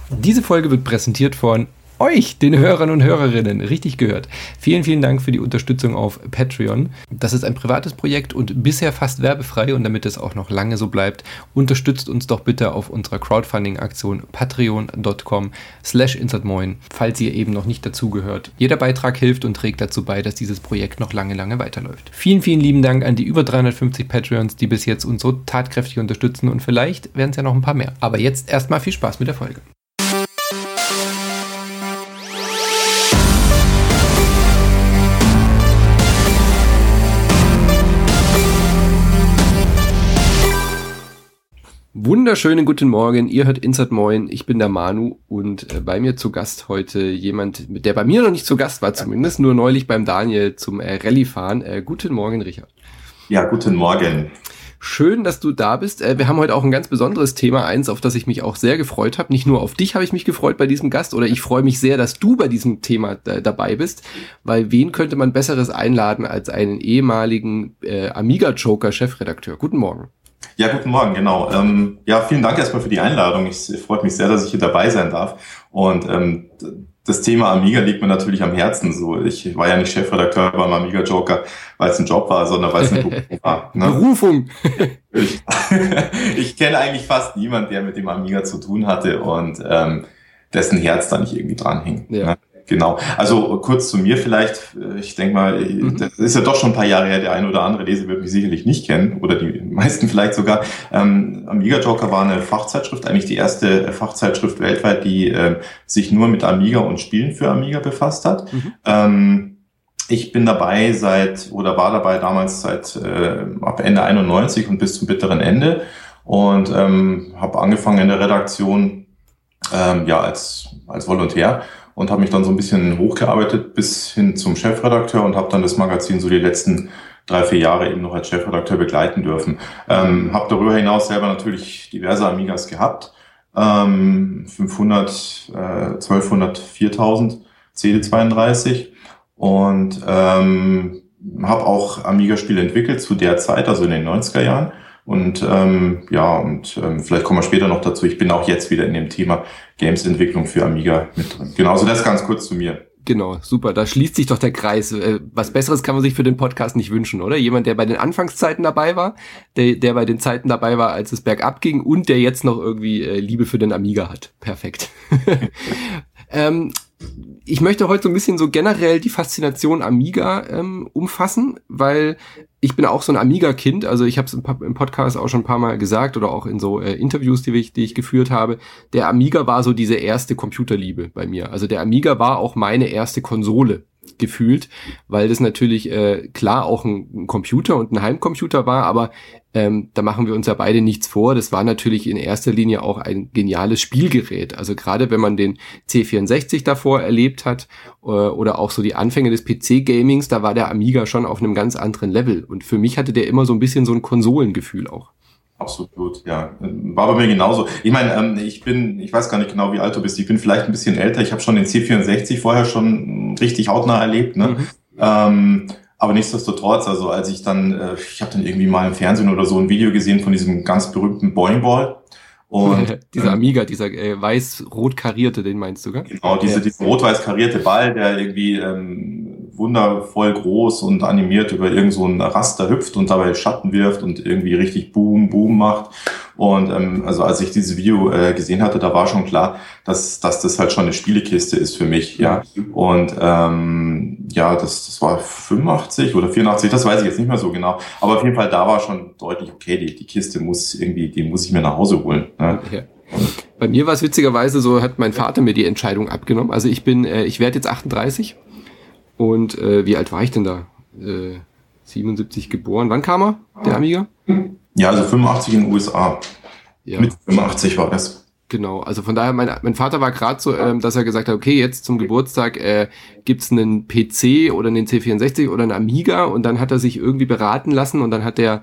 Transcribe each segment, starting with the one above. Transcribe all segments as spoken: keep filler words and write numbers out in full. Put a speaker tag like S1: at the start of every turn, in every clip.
S1: Diese Folge wird präsentiert von euch, den Hörern und Hörerinnen, richtig gehört. Vielen, vielen Dank für die Unterstützung auf Patreon. Das ist ein privates Projekt und bisher fast werbefrei, und damit es auch noch lange so bleibt, unterstützt uns doch bitte auf unserer Crowdfunding-Aktion patreon.com slash insertmoin, falls ihr eben noch nicht dazugehört. Jeder Beitrag hilft und trägt dazu bei, dass dieses Projekt noch lange, lange weiterläuft. Vielen, vielen lieben Dank an die über dreihundertfünfzig Patreons, die bis jetzt uns so tatkräftig unterstützen, und vielleicht werden es ja noch ein paar mehr. Aber jetzt erstmal viel Spaß mit der Folge. Wunderschönen guten Morgen, ihr hört Insert Moin, ich bin der Manu, und äh, bei mir zu Gast heute jemand, der bei mir noch nicht zu Gast war zumindest, nur neulich beim Daniel zum äh, Rallye-Fahren. Äh, guten Morgen, Richard.
S2: Ja, guten Morgen.
S1: Schön, dass du da bist. Äh, wir haben heute auch ein ganz besonderes Thema, eins, auf das ich mich auch sehr gefreut habe. Nicht nur auf dich habe ich mich gefreut bei diesem Gast, oder ich freue mich sehr, dass du bei diesem Thema äh, dabei bist, weil wen könnte man Besseres einladen als einen ehemaligen äh, Amiga-Joker-Chefredakteur. Guten Morgen.
S2: Ja, guten Morgen, genau. Ähm, ja, vielen Dank erstmal für die Einladung. Ich, ich freue mich sehr, dass ich hier dabei sein darf. Und ähm, das Thema Amiga liegt mir natürlich am Herzen. So, ich war ja nicht Chefredakteur beim Amiga Joker, weil es ein Job war, sondern weil es eine Berufung war. Ne?
S1: Berufung.
S2: Ich, ich kenne eigentlich fast niemanden, der mit dem Amiga zu tun hatte und ähm, dessen Herz da nicht irgendwie dran hing. Ja. Ne? Genau. Also kurz zu mir vielleicht. Ich denke mal, mhm. das ist ja doch schon ein paar Jahre her. Der eine oder andere Leser wird mich sicherlich nicht kennen, oder die meisten vielleicht sogar. Ähm, Amiga Joker war eine Fachzeitschrift, eigentlich die erste Fachzeitschrift weltweit, die äh, sich nur mit Amiga und Spielen für Amiga befasst hat. Mhm. Ähm, ich bin dabei seit, oder war dabei damals seit äh, ab Ende einundneunzig und bis zum bitteren Ende, und ähm, habe angefangen in der Redaktion ähm, ja als als Volontär. Und habe mich dann so ein bisschen hochgearbeitet bis hin zum Chefredakteur und habe dann das Magazin so die letzten drei, vier Jahre eben noch als Chefredakteur begleiten dürfen. Ähm, habe darüber hinaus selber natürlich diverse Amigas gehabt. Ähm, fünfhundert, äh, zwölfhundert, viertausend, C D zweiunddreißig, und ähm, habe auch Amiga-Spiele entwickelt zu der Zeit, also in den neunziger Jahren. Und ähm, ja, und ähm, vielleicht kommen wir später noch dazu. Ich bin auch jetzt wieder in dem Thema Games-Entwicklung für Amiga mit drin. Genau, also das ganz kurz zu mir.
S1: Genau, super. Da schließt sich doch der Kreis. Was Besseres kann man sich für den Podcast nicht wünschen, oder? Jemand, der bei den Anfangszeiten dabei war, der, der bei den Zeiten dabei war, als es bergab ging, und der jetzt noch irgendwie äh, Liebe für den Amiga hat. Perfekt. ähm, ich möchte heute so ein bisschen so generell die Faszination Amiga ähm, umfassen, weil ich bin auch so ein Amiga-Kind. Also ich habe es im, im Podcast auch schon ein paar Mal gesagt, oder auch in so äh, Interviews, die ich, die ich geführt habe. Der Amiga war so diese erste Computerliebe bei mir. Also der Amiga war auch meine erste Konsole gefühlt, weil das natürlich äh, klar auch ein, ein Computer und ein Heimcomputer war, aber ähm, da machen wir uns ja beide nichts vor. Das war natürlich in erster Linie auch ein geniales Spielgerät. Also gerade wenn man den C vierundsechzig davor erlebt hat äh, oder auch so die Anfänge des P C-Gamings, da war der Amiga schon auf einem ganz anderen Level. Und für mich hatte der immer so ein bisschen so ein Konsolengefühl auch.
S2: Absolut, ja. War bei mir genauso. Ich meine, ähm, ich bin, ich weiß gar nicht genau, wie alt du bist. Ich bin vielleicht ein bisschen älter. Ich habe schon den C vierundsechzig vorher schon richtig hautnah erlebt, ne? Mhm. Ähm, aber nichtsdestotrotz, also als ich dann, äh, ich habe dann irgendwie mal im Fernsehen oder so ein Video gesehen von diesem ganz berühmten Boing Ball. Und
S1: dieser Amiga, dieser äh, weiß-rot karierte, den meinst du, gell?
S2: Genau, diese,
S1: ja.
S2: dieser rot-weiß karierte Ball, der irgendwie ähm, wundervoll groß und animiert über irgend so ein Raster hüpft und dabei Schatten wirft und irgendwie richtig Boom, Boom macht. Und ähm, also als ich dieses Video äh, gesehen hatte, da war schon klar, dass dass das halt schon eine Spielekiste ist für mich, ja. Und ähm, ja, das das war fünfundachtzig oder vierundachtzig, das weiß ich jetzt nicht mehr so genau. Aber auf jeden Fall, da war schon deutlich, okay, die die Kiste muss irgendwie, die muss ich mir nach Hause holen. Ne?
S1: Ja. Bei mir war es witzigerweise so, hat mein Vater mir die Entscheidung abgenommen. Also ich bin, äh, ich werde jetzt achtunddreißig, und äh, wie alt war ich denn da? Äh, siebenundsiebzig geboren. Wann kam er, der Amiga?
S2: Ja, also fünfundachtzig in den U S A.
S1: Ja.
S2: Mit fünfundachtzig war das.
S1: Genau, also von daher, mein, mein Vater war gerade so, ähm, dass er gesagt hat, okay, jetzt zum Geburtstag äh, gibt's einen P C oder einen C vierundsechzig oder einen Amiga, und dann hat er sich irgendwie beraten lassen, und dann hat der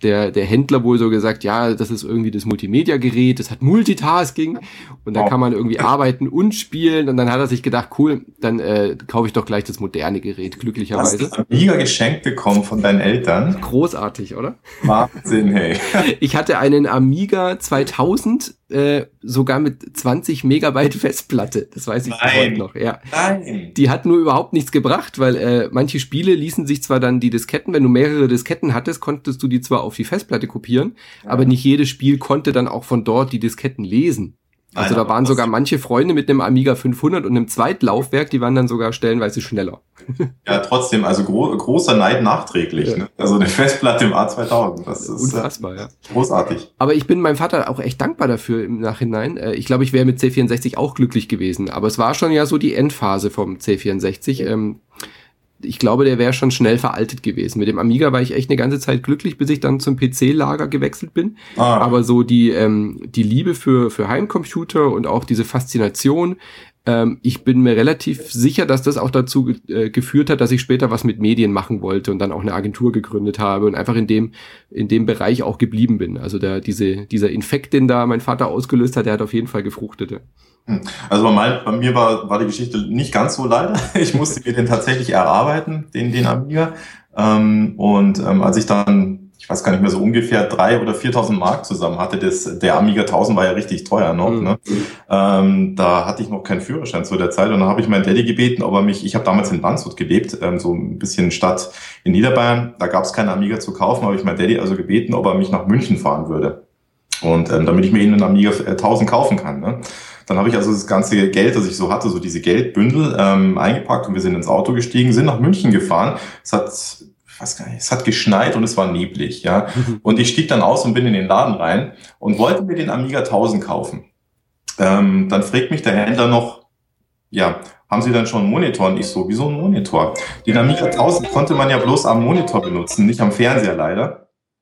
S1: der, der Händler wohl so gesagt, ja, das ist irgendwie das Multimedia-Gerät, das hat Multitasking und da
S2: Wow.
S1: kann man irgendwie arbeiten und spielen und dann hat er sich gedacht, cool, dann äh, kaufe ich doch gleich das moderne Gerät, glücklicherweise.
S2: Hast du ein Amiga geschenkt bekommen von deinen Eltern?
S1: Großartig, oder?
S2: Wahnsinn, hey.
S1: Ich hatte einen Amiga zweitausend, äh, sogar mit zwanzig Megabyte Festplatte, das weiß ich bis
S2: Nein.
S1: heute noch, ja.
S2: Nein.
S1: Die hat nur überhaupt nichts gebracht, weil äh, manche Spiele ließen sich zwar dann die Disketten, wenn du mehrere Disketten hattest, konntest du die zwar auf die Festplatte kopieren, ja. aber nicht jedes Spiel konnte dann auch von dort die Disketten lesen. Also Nein, da waren sogar manche Freunde mit einem Amiga fünfhundert und einem Zweitlaufwerk, die waren dann sogar stellenweise schneller.
S2: Ja, trotzdem, also gro- großer Neid nachträglich. Ja. Ne? Also eine Festplatte im A zweitausend, das ist
S1: unfassbar, äh, ja.
S2: Großartig.
S1: Aber ich bin meinem Vater auch echt dankbar dafür im Nachhinein. Ich glaube, ich wäre mit C vierundsechzig auch glücklich gewesen, aber es war schon ja so die Endphase vom C vierundsechzig. Ähm, Ich glaube, der wäre schon schnell veraltet gewesen. Mit dem Amiga war ich echt eine ganze Zeit glücklich, bis ich dann zum P C-Lager gewechselt bin. Ah. Aber so die ähm, die Liebe für für Heimcomputer und auch diese Faszination, ähm, ich bin mir relativ sicher, dass das auch dazu äh, geführt hat, dass ich später was mit Medien machen wollte und dann auch eine Agentur gegründet habe und einfach in dem in dem Bereich auch geblieben bin. Also der diese dieser Infekt, den da mein Vater ausgelöst hat, der hat auf jeden Fall gefruchtet.
S2: Also bei, mein, bei mir war, war die Geschichte nicht ganz so leider. Ich musste mir den tatsächlich erarbeiten, den, den Amiga. Ähm, und ähm, als ich dann, ich weiß gar nicht mehr, so ungefähr drei oder viertausend Mark zusammen hatte, das, der Amiga tausend war ja richtig teuer noch. Mhm. Ne? Ähm, da hatte ich noch keinen Führerschein zu der Zeit und dann habe ich meinen Daddy gebeten, ob er mich, ich habe damals in Landshut gelebt, ähm, so ein bisschen Stadt in Niederbayern, da gab es keine Amiga zu kaufen, habe ich meinen Daddy also gebeten, ob er mich nach München fahren würde. Und ähm, damit ich mir einen Amiga tausend kaufen kann, ne? Dann habe ich also das ganze Geld, das ich so hatte, so diese Geldbündel ähm, eingepackt und wir sind ins Auto gestiegen, sind nach München gefahren. Es hat, ich weiß gar nicht, es hat geschneit und es war neblig, ja. Und ich stieg dann aus und bin in den Laden rein und wollte mir den Amiga tausend kaufen. Ähm, dann fragt mich der Händler noch, ja, haben Sie dann schon einen Monitor? Und ich so, wieso ein Monitor? Den Amiga tausend konnte man ja bloß am Monitor benutzen, nicht am Fernseher leider,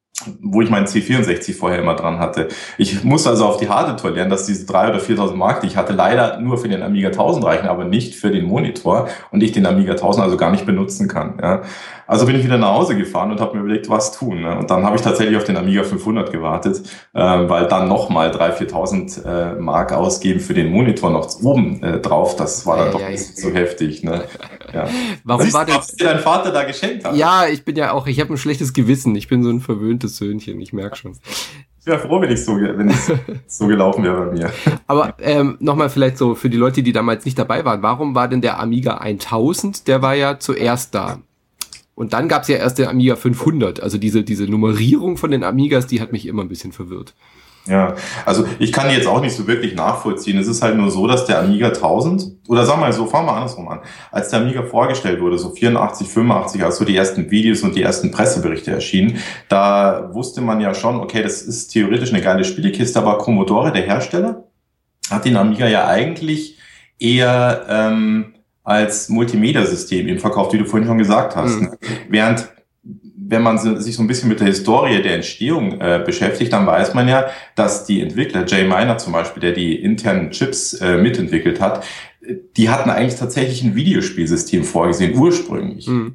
S2: wo ich meinen C vierundsechzig vorher immer dran hatte. Ich musste also auf die Hardware lernen, dass diese dreitausend oder viertausend Mark, die ich hatte, leider nur für den Amiga tausend reichen, aber nicht für den Monitor und ich den Amiga tausend also gar nicht benutzen kann. Ja. Also bin ich wieder nach Hause gefahren und habe mir überlegt, was tun. Ne? Und dann habe ich tatsächlich auf den Amiga fünfhundert gewartet, äh, weil dann nochmal dreitausend, viertausend äh, Mark ausgeben für den Monitor noch oben äh, drauf, das war dann ja, doch ja, nicht ja. so heftig. Ne? Ja.
S1: Warum
S2: Siehst
S1: war
S2: du, was dir dein Vater da geschenkt hat?
S1: Ja, ich bin ja auch, ich habe ein schlechtes Gewissen. Ich bin so ein verwöhntes Söhnchen, ich merke schon.
S2: Ich wäre froh, wenn ich so, wenn ich so gelaufen wäre bei mir.
S1: Aber ähm, nochmal vielleicht so für die Leute, die damals nicht dabei waren, warum war denn der Amiga tausend? Der war ja zuerst da. Und dann gab's ja erst den Amiga fünfhundert. Also diese diese Nummerierung von den Amigas, die hat mich immer ein bisschen verwirrt.
S2: Ja, also ich kann die jetzt auch nicht so wirklich nachvollziehen. Es ist halt nur so, dass der Amiga tausend, oder sagen wir mal so, fangen wir andersrum an. Als der Amiga vorgestellt wurde, so vierundachtzig, fünfundachtzig, als so die ersten Videos und die ersten Presseberichte erschienen, da wusste man ja schon, okay, das ist theoretisch eine geile Spielekiste, aber Commodore, der Hersteller, hat den Amiga ja eigentlich eher ähm, als Multimedia-System eben verkauft, wie du vorhin schon gesagt hast. Mhm. Während wenn man sich so ein bisschen mit der Historie der Entstehung äh, beschäftigt, dann weiß man ja, dass die Entwickler, Jay Miner zum Beispiel, der die internen Chips äh, mitentwickelt hat, die hatten eigentlich tatsächlich ein Videospielsystem vorgesehen, ursprünglich. Mhm.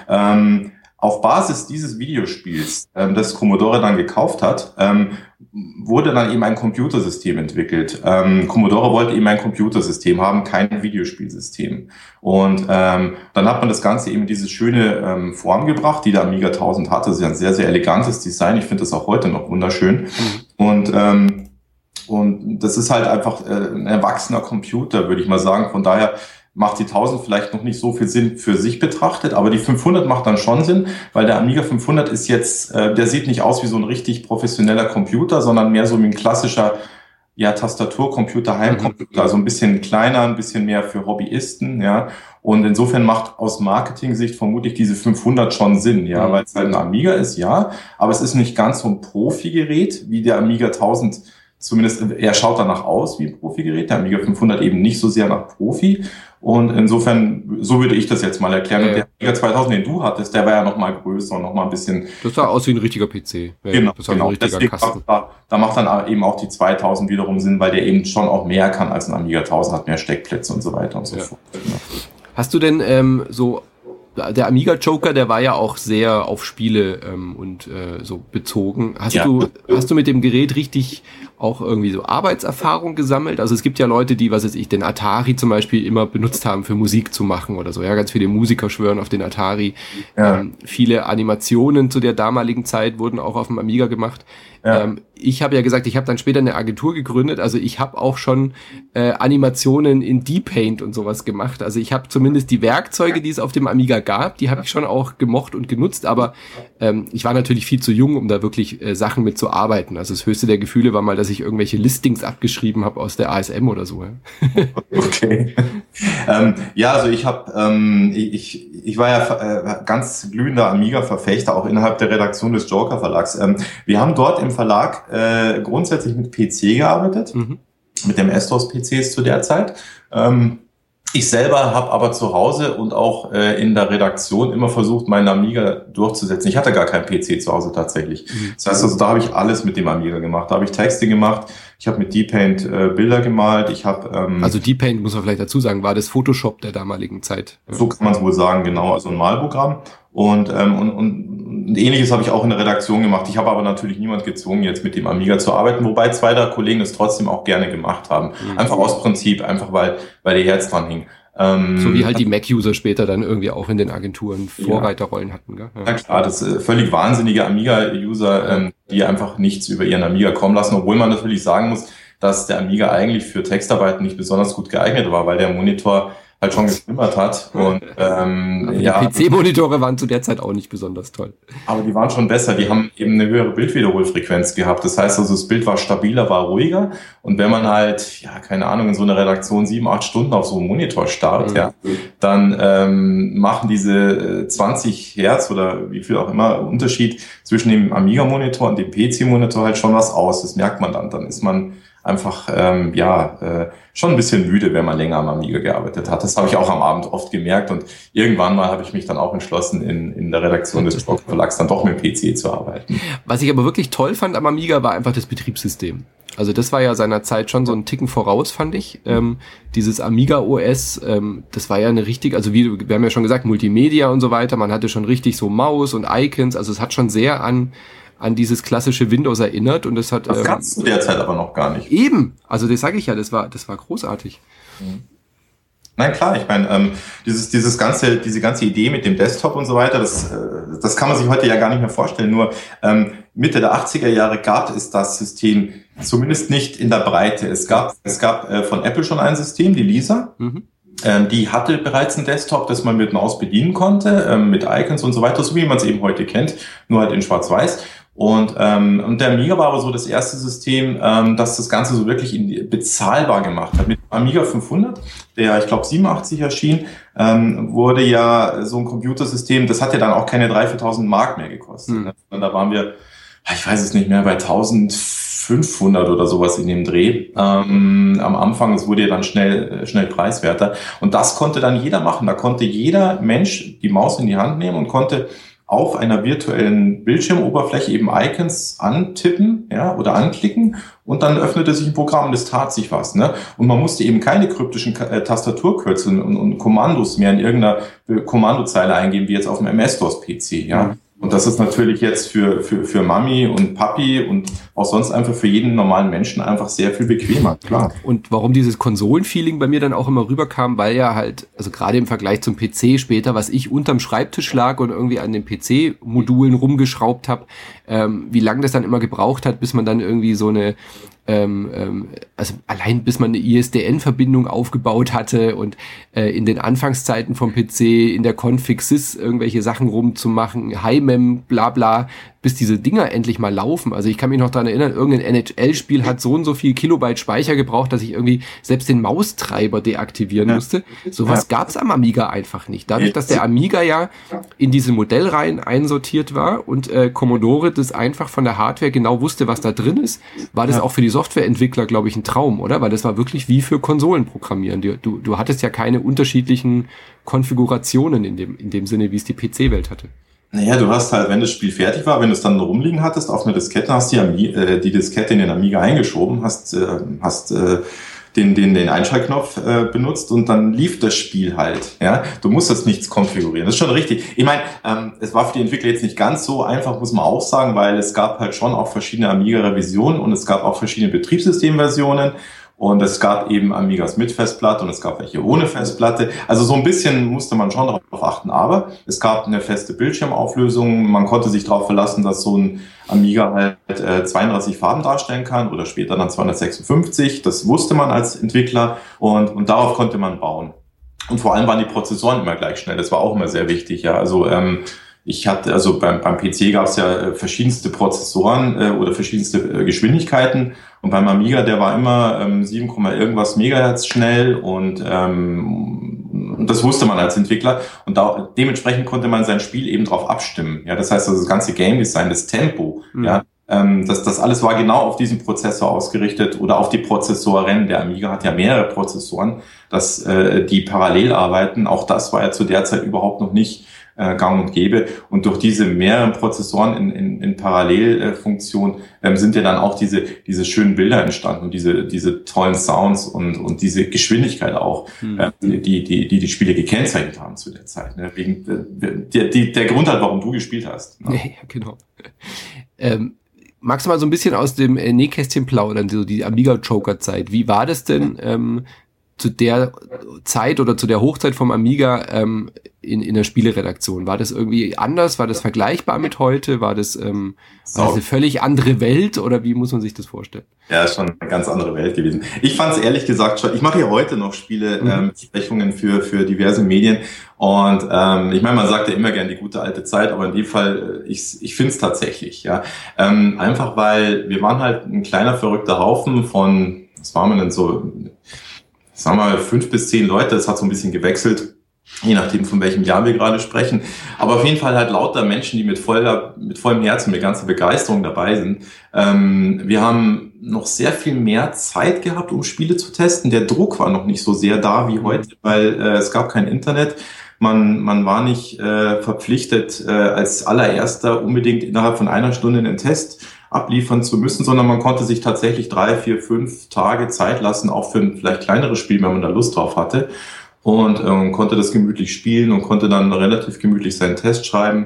S2: Ähm, auf Basis dieses Videospiels, ähm, das Commodore dann gekauft hat, ähm, wurde dann eben ein Computersystem entwickelt. Ähm, Commodore wollte eben ein Computersystem haben, kein Videospielsystem. Und ähm, dann hat man das Ganze eben in diese schöne ähm, Form gebracht, die der Amiga tausend hatte. Das ist ja ein sehr, sehr elegantes Design. Ich finde das auch heute noch wunderschön. Mhm. Und ähm, und das ist halt einfach äh, ein erwachsener Computer, würde ich mal sagen. Von daher macht die tausend vielleicht noch nicht so viel Sinn für sich betrachtet, aber die fünfhundert macht dann schon Sinn, weil der Amiga fünfhundert ist jetzt, äh, der sieht nicht aus wie so ein richtig professioneller Computer, sondern mehr so wie ein klassischer, ja, Tastaturcomputer, Heimcomputer, also ein bisschen kleiner, ein bisschen mehr für Hobbyisten, ja. Und insofern macht aus Marketing-Sicht vermutlich diese fünfhundert schon Sinn, ja, mhm. weil es halt ein Amiga ist, ja, aber es ist nicht ganz so ein Profi-Gerät wie der Amiga tausend. Zumindest, er schaut danach aus wie ein Profi-Gerät, der Amiga fünfhundert eben nicht so sehr nach Profi. Und insofern, so würde ich das jetzt mal erklären. Und der Amiga zweitausend, den du hattest, der war ja noch mal größer und noch mal ein bisschen...
S1: Das sah aus wie ein richtiger P C.
S2: Ja, genau,
S1: das war
S2: genau.
S1: Ein richtiger
S2: Deswegen
S1: Kasten.
S2: Da, da macht dann eben auch die zweitausend wiederum Sinn, weil der eben schon auch mehr kann als ein Amiga tausend, hat mehr Steckplätze und so weiter und so
S1: ja.
S2: fort. Genau.
S1: Hast du denn ähm, so der Amiga Joker, der war ja auch sehr auf Spiele ähm, und äh, so bezogen. Hast
S2: ja.
S1: du hast du mit dem Gerät richtig auch irgendwie so Arbeitserfahrung gesammelt? Also es gibt ja Leute, die, was weiß ich, den Atari zum Beispiel immer benutzt haben für Musik zu machen oder so. Ja, ganz viele Musiker schwören auf den Atari. Ja. Ähm, viele Animationen zu der damaligen Zeit wurden auch auf dem Amiga gemacht. Ja. Ähm, ich habe ja gesagt, ich habe dann später eine Agentur gegründet, also ich habe auch schon äh, Animationen in D-Paint und sowas gemacht. Also ich habe zumindest die Werkzeuge, die es auf dem Amiga gab, die habe ich schon auch gemocht und genutzt, aber ähm, ich war natürlich viel zu jung, um da wirklich äh, Sachen mit zu arbeiten. Also das höchste der Gefühle war mal, dass ich irgendwelche Listings abgeschrieben habe aus der A S M oder so. Ja.
S2: Okay. ähm, ja, also ich habe, ähm, ich, ich war ja äh, ganz glühender Amiga-Verfechter, auch innerhalb der Redaktion des Joker Verlags. Ähm, wir haben dort im Verlag äh, grundsätzlich mit P C gearbeitet, mhm. mit dem S-DOS-P Cs zu der Zeit. Ähm, ich selber habe aber zu Hause und auch äh, in der Redaktion immer versucht, meinen Amiga durchzusetzen. Ich hatte gar keinen P C zu Hause tatsächlich. Mhm. Das heißt also, da habe ich alles mit dem Amiga gemacht. Da habe ich Texte gemacht, ich habe mit D-Paint äh, Bilder gemalt, ich habe... Ähm,
S1: also D-Paint, muss man vielleicht dazu sagen, war das Photoshop der damaligen Zeit.
S2: So kann man es wohl sagen, genau, also ein Malprogramm. Und, ähm, und, und Ähnliches habe ich auch in der Redaktion gemacht. Ich habe aber natürlich niemand gezwungen, jetzt mit dem Amiga zu arbeiten, wobei zwei der Kollegen es trotzdem auch gerne gemacht haben. Mhm. Einfach aus Prinzip, einfach weil, weil der Herz dran hing.
S1: Ähm, so wie halt die Mac-User später dann irgendwie auch in den Agenturen Vorreiterrollen ja. hatten, gell? Ja.
S2: ja klar, das äh, völlig wahnsinnige Amiga-User, ähm, die einfach nichts über ihren Amiga kommen lassen, obwohl man natürlich sagen muss, dass der Amiga eigentlich für Textarbeiten nicht besonders gut geeignet war, weil der Monitor halt schon geflimmert hat. Und ähm,
S1: aber die
S2: ja,
S1: P C-Monitore waren zu der Zeit auch nicht besonders toll.
S2: Aber die waren schon besser. Die haben eben eine höhere Bildwiederholfrequenz gehabt. Das heißt also, das Bild war stabiler, war ruhiger. Und wenn man halt, ja, keine Ahnung, in so einer Redaktion sieben, acht Stunden auf so einem Monitor starrt, mhm. ja, dann ähm, machen diese zwanzig Hertz oder wie viel auch immer Unterschied zwischen dem Amiga-Monitor und dem P C-Monitor halt schon was aus. Das merkt man dann. Dann ist man einfach ähm, ja äh, schon ein bisschen müde, wenn man länger am Amiga gearbeitet hat. Das habe ich auch am Abend oft gemerkt und irgendwann mal habe ich mich dann auch entschlossen, in in der Redaktion des Joker Verlags dann doch mit dem P C zu arbeiten.
S1: Was ich aber wirklich toll fand am Amiga war einfach das Betriebssystem. Also das war ja seiner Zeit schon so ein Ticken voraus, fand ich. Ähm, dieses Amiga O S, ähm, das war ja eine richtig, also wie wir haben ja schon gesagt, Multimedia und so weiter. Man hatte schon richtig so Maus und Icons. Also es hat schon sehr an an dieses klassische Windows erinnert und das hat...
S2: Das gab es zu der Zeit aber noch gar nicht.
S1: Eben, also das sage ich ja, das war das war großartig.
S2: Mhm. Nein, klar, ich meine, ähm, dieses dieses ganze diese ganze Idee mit dem Desktop und so weiter, das äh, das kann man sich heute ja gar nicht mehr vorstellen. Nur ähm, Mitte der achtziger Jahre gab es das System zumindest nicht in der Breite. Es gab es gab äh, von Apple schon ein System, die Lisa. Mhm. Ähm, die hatte bereits einen Desktop, das man mit Maus bedienen konnte, ähm, mit Icons und so weiter, so wie man es eben heute kennt, nur halt in Schwarz-Weiß. Und, ähm, und der Amiga war aber so das erste System, ähm, das das Ganze so wirklich in, bezahlbar gemacht hat. Mit Amiga fünfhundert, der, ich glaube, siebenundachtzig erschien, ähm, wurde ja so ein Computersystem, das hat ja dann auch keine dreitausend, viertausend Mark mehr gekostet. Mhm. Und da waren wir, ich weiß es nicht mehr, bei eintausendfünfhundert oder sowas in dem Dreh. Ähm, am Anfang, es wurde ja dann schnell, schnell preiswerter. Und das konnte dann jeder machen. Da konnte jeder Mensch die Maus in die Hand nehmen und konnte auf einer virtuellen Bildschirmoberfläche eben Icons antippen, ja, oder anklicken und dann öffnete sich ein Programm und es tat sich was, ne? Und man musste eben keine kryptischen äh, Tastaturkürzel und, und Kommandos mehr in irgendeiner Kommandozeile eingeben, wie jetzt auf dem M S-DOS P C, ja. Mhm. Und das ist natürlich jetzt für, für, für Mami und Papi und auch sonst einfach für jeden normalen Menschen einfach sehr viel bequemer, klar.
S1: Und warum dieses Konsolenfeeling bei mir dann auch immer rüberkam, weil ja halt, also gerade im Vergleich zum P C später, was ich unterm Schreibtisch lag und irgendwie an den P C-Modulen rumgeschraubt habe, ähm, wie lange das dann immer gebraucht hat, bis man dann irgendwie so eine Ähm, ähm, also allein bis man eine I S D N-Verbindung aufgebaut hatte und äh, in den Anfangszeiten vom P C in der Config-Sys irgendwelche Sachen rumzumachen, Hi-Mem, bla bla, bis diese Dinger endlich mal laufen. Also ich kann mich noch daran erinnern, irgendein N H L-Spiel hat so und so viel Kilobyte Speicher gebraucht, dass ich irgendwie selbst den Maustreiber deaktivieren ja. musste. Sowas ja. gab's am Amiga einfach nicht. Dadurch, dass der Amiga ja in diese Modellreihen einsortiert war und äh, Commodore das einfach von der Hardware genau wusste, was da drin ist, war das ja. auch für die Softwareentwickler, glaube ich, ein Traum, oder? Weil das war wirklich wie für Konsolenprogrammieren. Du, du, du hattest ja keine unterschiedlichen Konfigurationen in dem, in dem Sinne, wie es die P C-Welt hatte.
S2: Naja, du hast halt, wenn das Spiel fertig war, wenn du es dann rumliegen hattest, auf einer Diskette, hast du die, äh, die Diskette in den Amiga eingeschoben, hast, äh, hast äh, den, den, den Einschaltknopf äh, benutzt und dann lief das Spiel halt. Ja, du musstest nichts konfigurieren. Das ist schon richtig. Ich meine, ähm, es war für die Entwickler jetzt nicht ganz so einfach, muss man auch sagen, weil es gab halt schon auch verschiedene Amiga-Revisionen und es gab auch verschiedene Betriebssystemversionen. Und es gab eben Amigas mit Festplatte und es gab welche ohne Festplatte. Also so ein bisschen musste man schon darauf achten. Aber es gab eine feste Bildschirmauflösung. Man konnte sich darauf verlassen, dass so ein Amiga halt äh, zweiunddreißig Farben darstellen kann oder später dann zweihundertsechsundfünfzig. Das wusste man als Entwickler und, und darauf konnte man bauen. Und vor allem waren die Prozessoren immer gleich schnell. Das war auch immer sehr wichtig. Ja, also ähm, ich hatte, also beim, beim P C gab es ja äh, verschiedenste Prozessoren äh, oder verschiedenste äh, Geschwindigkeiten. Und beim Amiga, der war immer ähm, sieben, irgendwas Megahertz schnell und ähm, das wusste man als Entwickler. Und da, dementsprechend konnte man sein Spiel eben drauf abstimmen. Ja, das heißt, also das ganze Game Design, das Tempo, mhm. ja, ähm, das, das alles war genau auf diesen Prozessor ausgerichtet oder auf die Prozessoren. Der Amiga hat ja mehrere Prozessoren, dass äh, die parallel arbeiten. Auch das war ja zu der Zeit überhaupt noch nicht äh, gang und gäbe. Und durch diese mehreren Prozessoren in, in, in Parallelfunktion ähm, sind ja dann auch diese diese schönen Bilder entstanden und diese diese tollen Sounds und und diese Geschwindigkeit auch, mhm. äh, die die die die Spiele gekennzeichnet haben zu der Zeit. Ne? Wegen äh, der die, der Grund halt, warum du gespielt hast. Ne?
S1: Ja, genau. Ähm, magst du mal so ein bisschen aus dem äh, Nähkästchen plaudern, so die Amiga-Joker-Zeit? Wie war das denn ähm, zu der Zeit oder zu der Hochzeit vom Amiga ähm, in, in der Spieleredaktion? War das irgendwie anders? War das vergleichbar mit heute? War das, ähm, war das eine völlig andere Welt oder wie muss man sich das vorstellen?
S2: Ja, ist schon eine ganz andere Welt gewesen. Ich fand es ehrlich gesagt schon, ich mache ja heute noch Spiele, mhm. ähm, Besprechungen für für diverse Medien und ähm, ich meine, man sagt ja immer gern die gute alte Zeit, aber in dem Fall, ich, ich finde es tatsächlich, ja. Ähm, einfach weil wir waren halt ein kleiner verrückter Haufen von, was waren wir denn so, sagen wir mal fünf bis zehn Leute, das hat so ein bisschen gewechselt, je nachdem von welchem Jahr wir gerade sprechen. Aber auf jeden Fall halt lauter Menschen, die mit voller, mit vollem Herzen, mit ganzer Begeisterung dabei sind. Ähm, wir haben noch sehr viel mehr Zeit gehabt, um Spiele zu testen. Der Druck war noch nicht so sehr da wie heute, weil äh, es gab kein Internet. Man, man war nicht äh, verpflichtet, äh, als allererster unbedingt innerhalb von einer Stunde einen Test abliefern zu müssen, sondern man konnte sich tatsächlich drei, vier, fünf Tage Zeit lassen, auch für ein vielleicht kleineres Spiel, wenn man da Lust drauf hatte. Und ähm, konnte das gemütlich spielen und konnte dann relativ gemütlich seinen Test schreiben.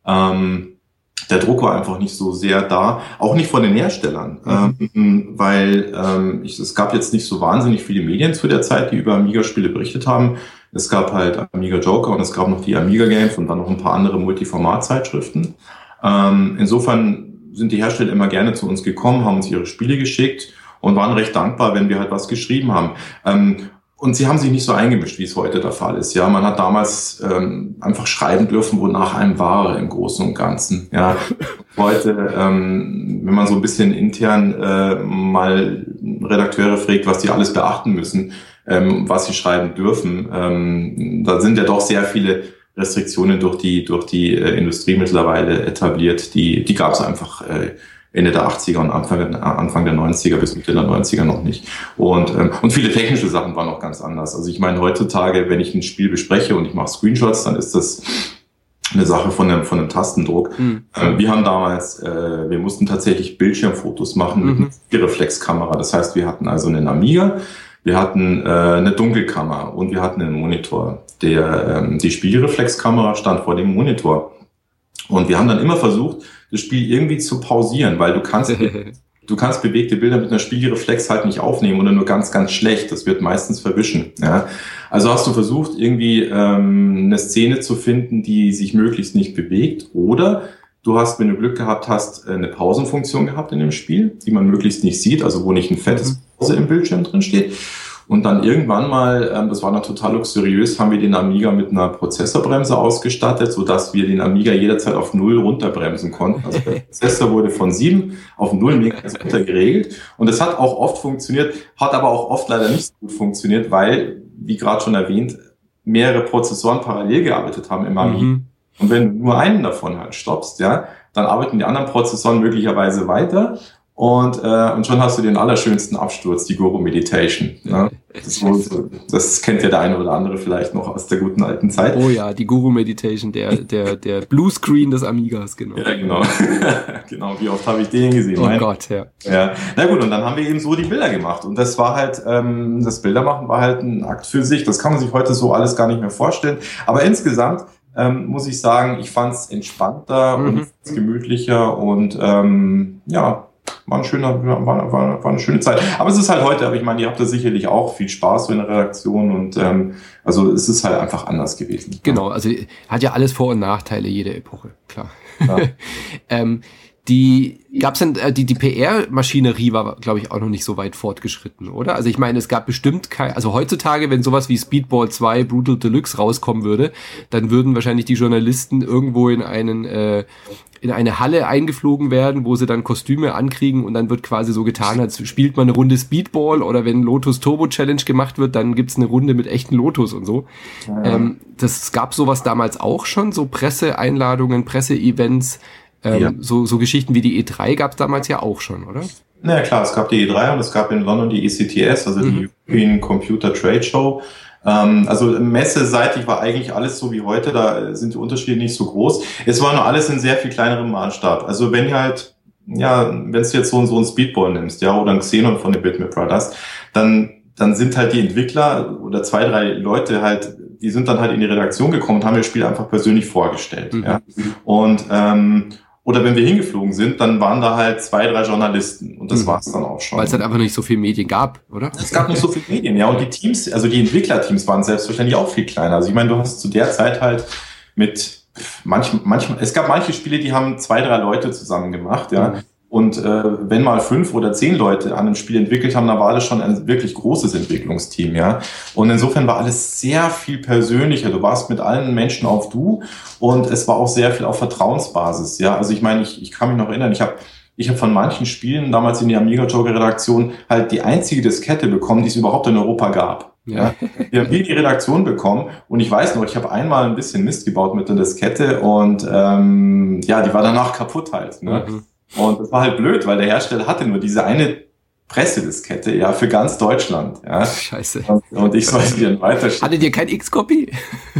S2: Ähm, der Druck war einfach nicht so sehr da, auch nicht von den Herstellern, mhm. ähm, weil ähm, ich, es gab jetzt nicht so wahnsinnig viele Medien zu der Zeit, die über Amiga-Spiele berichtet haben. Es gab halt Amiga Joker und es gab noch die Amiga Games und dann noch ein paar andere Multiformat-Zeitschriften. Ähm, insofern sind die Hersteller immer gerne zu uns gekommen, haben uns ihre Spiele geschickt und waren recht dankbar, wenn wir halt was geschrieben haben. Ähm, Und sie haben sich nicht so eingemischt, wie es heute der Fall ist. Ja, man hat damals ähm, einfach schreiben dürfen, wonach einem war im Großen und Ganzen. Ja, heute, ähm, wenn man so ein bisschen intern äh, mal Redakteure fragt, was die alles beachten müssen, ähm, was sie schreiben dürfen, ähm, da sind ja doch sehr viele Restriktionen durch die durch die äh, Industrie mittlerweile etabliert. Die die gab es einfach äh, Ende der achtziger und Anfang, Anfang der neunziger bis Mitte der neunziger noch nicht. Und, ähm, und viele technische Sachen waren noch ganz anders. Also ich meine, heutzutage, wenn ich ein Spiel bespreche und ich mache Screenshots, dann ist das eine Sache von einem, von einem Tastendruck. Mhm. Ähm, wir haben damals, äh, wir mussten tatsächlich Bildschirmfotos machen mit mhm. einer Reflexkamera. Das heißt, wir hatten also einen Amiga, wir hatten äh, eine Dunkelkammer und wir hatten einen Monitor. Der, ähm, die Spiegelreflexkamera stand vor dem Monitor. Und wir haben dann immer versucht, das Spiel irgendwie zu pausieren, weil du kannst, du kannst bewegte Bilder mit einer Spiegelreflex halt nicht aufnehmen oder nur ganz, ganz schlecht. Das wird meistens verwischen. Ja. Also hast du versucht, irgendwie ähm, eine Szene zu finden, die sich möglichst nicht bewegt, oder du hast, wenn du Glück gehabt hast, eine Pausenfunktion gehabt in dem Spiel, die man möglichst nicht sieht, also wo nicht ein fettes Pause im Bildschirm drin steht. Und dann irgendwann mal, ähm, das war dann total luxuriös, haben wir den Amiga mit einer Prozessorbremse ausgestattet, sodass wir den Amiga jederzeit auf null runterbremsen konnten. Also der Prozessor wurde von sieben auf null Megahertz runter geregelt. Und das hat auch oft funktioniert, hat aber auch oft leider nicht so gut funktioniert, weil, wie gerade schon erwähnt, mehrere Prozessoren parallel gearbeitet haben im Amiga. Mhm. Und wenn du nur einen davon halt stoppst, ja, dann arbeiten die anderen Prozessoren möglicherweise weiter. Und, äh, und schon hast du den allerschönsten Absturz, die Guru Meditation. Ne? Das, so, das kennt ja der eine oder andere vielleicht noch aus der guten alten Zeit.
S1: Oh ja, die Guru Meditation, der, der, der Bluescreen des Amigas, genau.
S2: Ja, genau. Genau, wie oft habe ich den gesehen?
S1: Oh
S2: mein?
S1: Gott, ja.
S2: Ja. Na gut, und dann haben wir eben so die Bilder gemacht. Und das war halt, ähm, das Bildermachen war halt ein Akt für sich. Das kann man sich heute so alles gar nicht mehr vorstellen. Aber insgesamt ähm, muss ich sagen, ich fand es entspannter mhm. und gemütlicher und ähm, ja, war, ein schöner, war, war, war eine schöne Zeit. Aber es ist halt heute, aber ich meine, ihr habt da sicherlich auch viel Spaß so in der Redaktion und ähm, also es ist halt einfach anders gewesen.
S1: Genau, also hat ja alles Vor- und Nachteile, jede Epoche, klar. Ja. ähm, die gab's denn, äh, die, die P R-Maschinerie war, glaube ich, auch noch nicht so weit fortgeschritten, oder? Also ich meine, es gab bestimmt kein, also heutzutage, wenn sowas wie Speedball zwei Brutal Deluxe rauskommen würde, dann würden wahrscheinlich die Journalisten irgendwo in einen, äh, in eine Halle eingeflogen werden, wo sie dann Kostüme ankriegen und dann wird quasi so getan, als spielt man eine Runde Speedball oder wenn Lotus Turbo Challenge gemacht wird, dann gibt's eine Runde mit echten Lotus und so. Ja. Ähm, das gab sowas damals auch schon, so Presseeinladungen, Presseevents, ähm, ja. so, so Geschichten wie die E drei gab's damals ja auch schon, oder?
S2: Na ja, klar, es gab die E drei und es gab in London die E C T S, also die mhm. European Computer Trade Show. Also messeseitig war eigentlich alles so wie heute, da sind die Unterschiede nicht so groß. Es war nur alles in sehr viel kleinerem Maßstab. Also wenn ihr halt, ja, wenn du jetzt so, so ein Speedball nimmst, ja, oder ein Xenon von den Bitmap Brothers, dann, dann sind halt die Entwickler oder zwei, drei Leute halt, die sind dann halt in die Redaktion gekommen und haben das Spiel einfach persönlich vorgestellt, mhm. ja. Und, ähm, oder wenn wir hingeflogen sind, dann waren da halt zwei, drei Journalisten und das mhm. war's dann auch schon.
S1: Weil es halt einfach nicht so viel Medien gab, oder?
S2: Es gab nicht so viel Medien, ja. Und die Teams, also die Entwicklerteams waren selbstverständlich auch viel kleiner. Also ich meine, du hast zu der Zeit halt mit manch, manchmal, es gab manche Spiele, die haben zwei, drei Leute zusammen gemacht, ja. Mhm. Und äh, wenn mal fünf oder zehn Leute an einem Spiel entwickelt haben, dann war das schon ein wirklich großes Entwicklungsteam, ja. Und insofern war alles sehr viel persönlicher. Du warst mit allen Menschen auf Du und es war auch sehr viel auf Vertrauensbasis, ja. Also ich meine, ich, ich kann mich noch erinnern, ich habe ich habe von manchen Spielen damals in der Amiga Joker Redaktion halt die einzige Diskette bekommen, die es überhaupt in Europa gab. Ja. Wir haben die Redaktion bekommen und ich weiß noch, ich habe einmal ein bisschen Mist gebaut mit der Diskette und ähm, ja, die war danach kaputt halt, ne. Mhm. Und das war halt blöd, weil der Hersteller hatte nur diese eine Pressediskette, ja, für ganz Deutschland, ja.
S1: Scheiße.
S2: Und, und ich sollte die dann weiterschicken.
S1: Hattet ihr kein X-Copy?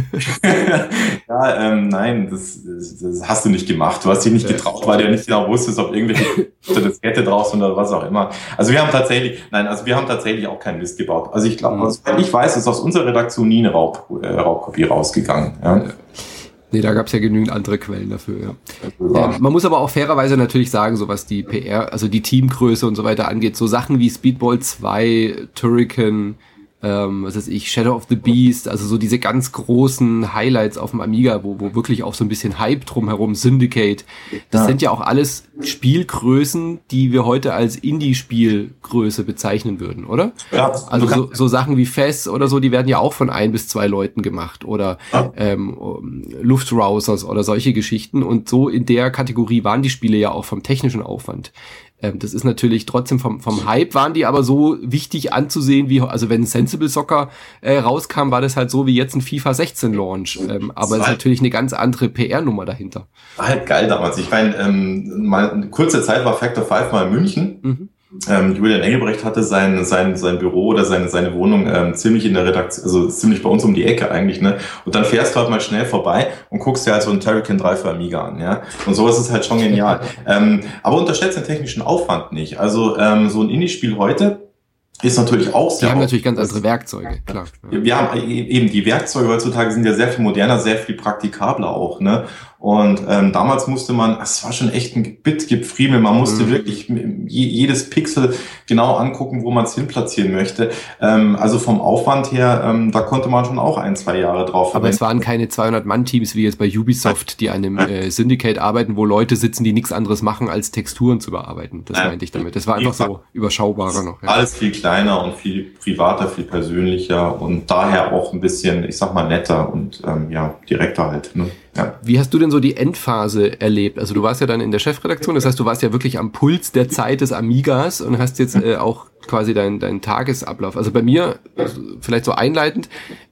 S2: Ja, ähm, nein, das, das, das hast du nicht gemacht. Du hast dich nicht getraut, weil du ja nicht genau wusstest, ob irgendwelche Diskette draus oder was auch immer. Also wir haben tatsächlich, nein, also wir haben tatsächlich auch keinen Mist gebaut. Also ich glaube, mhm. was ich weiß, ist aus unserer Redaktion nie eine Raub, äh, Raubkopie rausgegangen, ja. Ja.
S1: Nee, da gab's ja genügend andere Quellen dafür, ja. Ja, man muss aber auch fairerweise natürlich sagen, so was die P R, also die Teamgröße und so weiter angeht, so Sachen wie Speedball zwei, Turrican, ähm, was weiß ich, Shadow of the Beast, also so diese ganz großen Highlights auf dem Amiga, wo, wo wirklich auch so ein bisschen Hype drumherum, Syndicate, das ja. sind ja auch alles Spielgrößen, die wir heute als Indie-Spielgröße bezeichnen würden, oder?
S2: Ja.
S1: Also so, so Sachen wie F E S oder so, die werden ja auch von ein bis zwei Leuten gemacht oder ja. ähm, Luftrausers oder solche Geschichten und so in der Kategorie waren die Spiele ja auch vom technischen Aufwand. Das ist natürlich trotzdem vom, vom Hype waren die aber so wichtig anzusehen wie, also wenn Sensible Soccer äh, rauskam, war das halt so wie jetzt ein FIFA sechzehn Launch. Ähm, aber es ist natürlich eine ganz andere P R-Nummer dahinter.
S2: War halt geil damals. Ich meine, ähm, mal eine kurze Zeit war Factor fünf mal in München. Mhm. Ähm, Julian Engelbrecht hatte sein sein sein Büro oder seine seine Wohnung ähm, ziemlich in der Redaktion, also ziemlich bei uns um die Ecke eigentlich, ne? Und dann fährst du halt mal schnell vorbei und guckst dir halt so einen Turrican drei für Amiga an, ja? Und sowas ist halt schon genial. ähm, aber unterschätzt den technischen Aufwand nicht. Also ähm, so ein Indie-Spiel heute ist natürlich auch sehr...
S1: Die haben natürlich ganz andere Werkzeuge, klar.
S2: Ja. Wir haben eben, die Werkzeuge heutzutage sind ja sehr viel moderner, sehr viel praktikabler auch, ne? Und ähm, damals musste man, es war schon echt ein Bit-Gefriemel, man musste mhm. wirklich jedes Pixel genau angucken, wo man es hin platzieren möchte. Ähm, also vom Aufwand her, ähm, da konnte man schon auch ein, zwei Jahre drauf
S1: verwenden. Aber es waren keine zweihundert-Mann-Teams wie jetzt bei Ubisoft, die an einem äh, Syndicate arbeiten, wo Leute sitzen, die nichts anderes machen, als Texturen zu bearbeiten. Das meinte ich damit. Das war einfach so überschaubarer noch. Ja.
S2: Alles viel kleiner und viel privater, viel persönlicher und daher auch ein bisschen, ich sag mal, netter und ähm, ja, direkter halt, ne? Ja.
S1: Wie hast du denn so die Endphase erlebt? Also du warst ja dann in der Chefredaktion, das heißt, du warst ja wirklich am Puls der Zeit des Amigas und hast jetzt äh, auch quasi deinen dein Tagesablauf. Also bei mir, vielleicht so einleitend,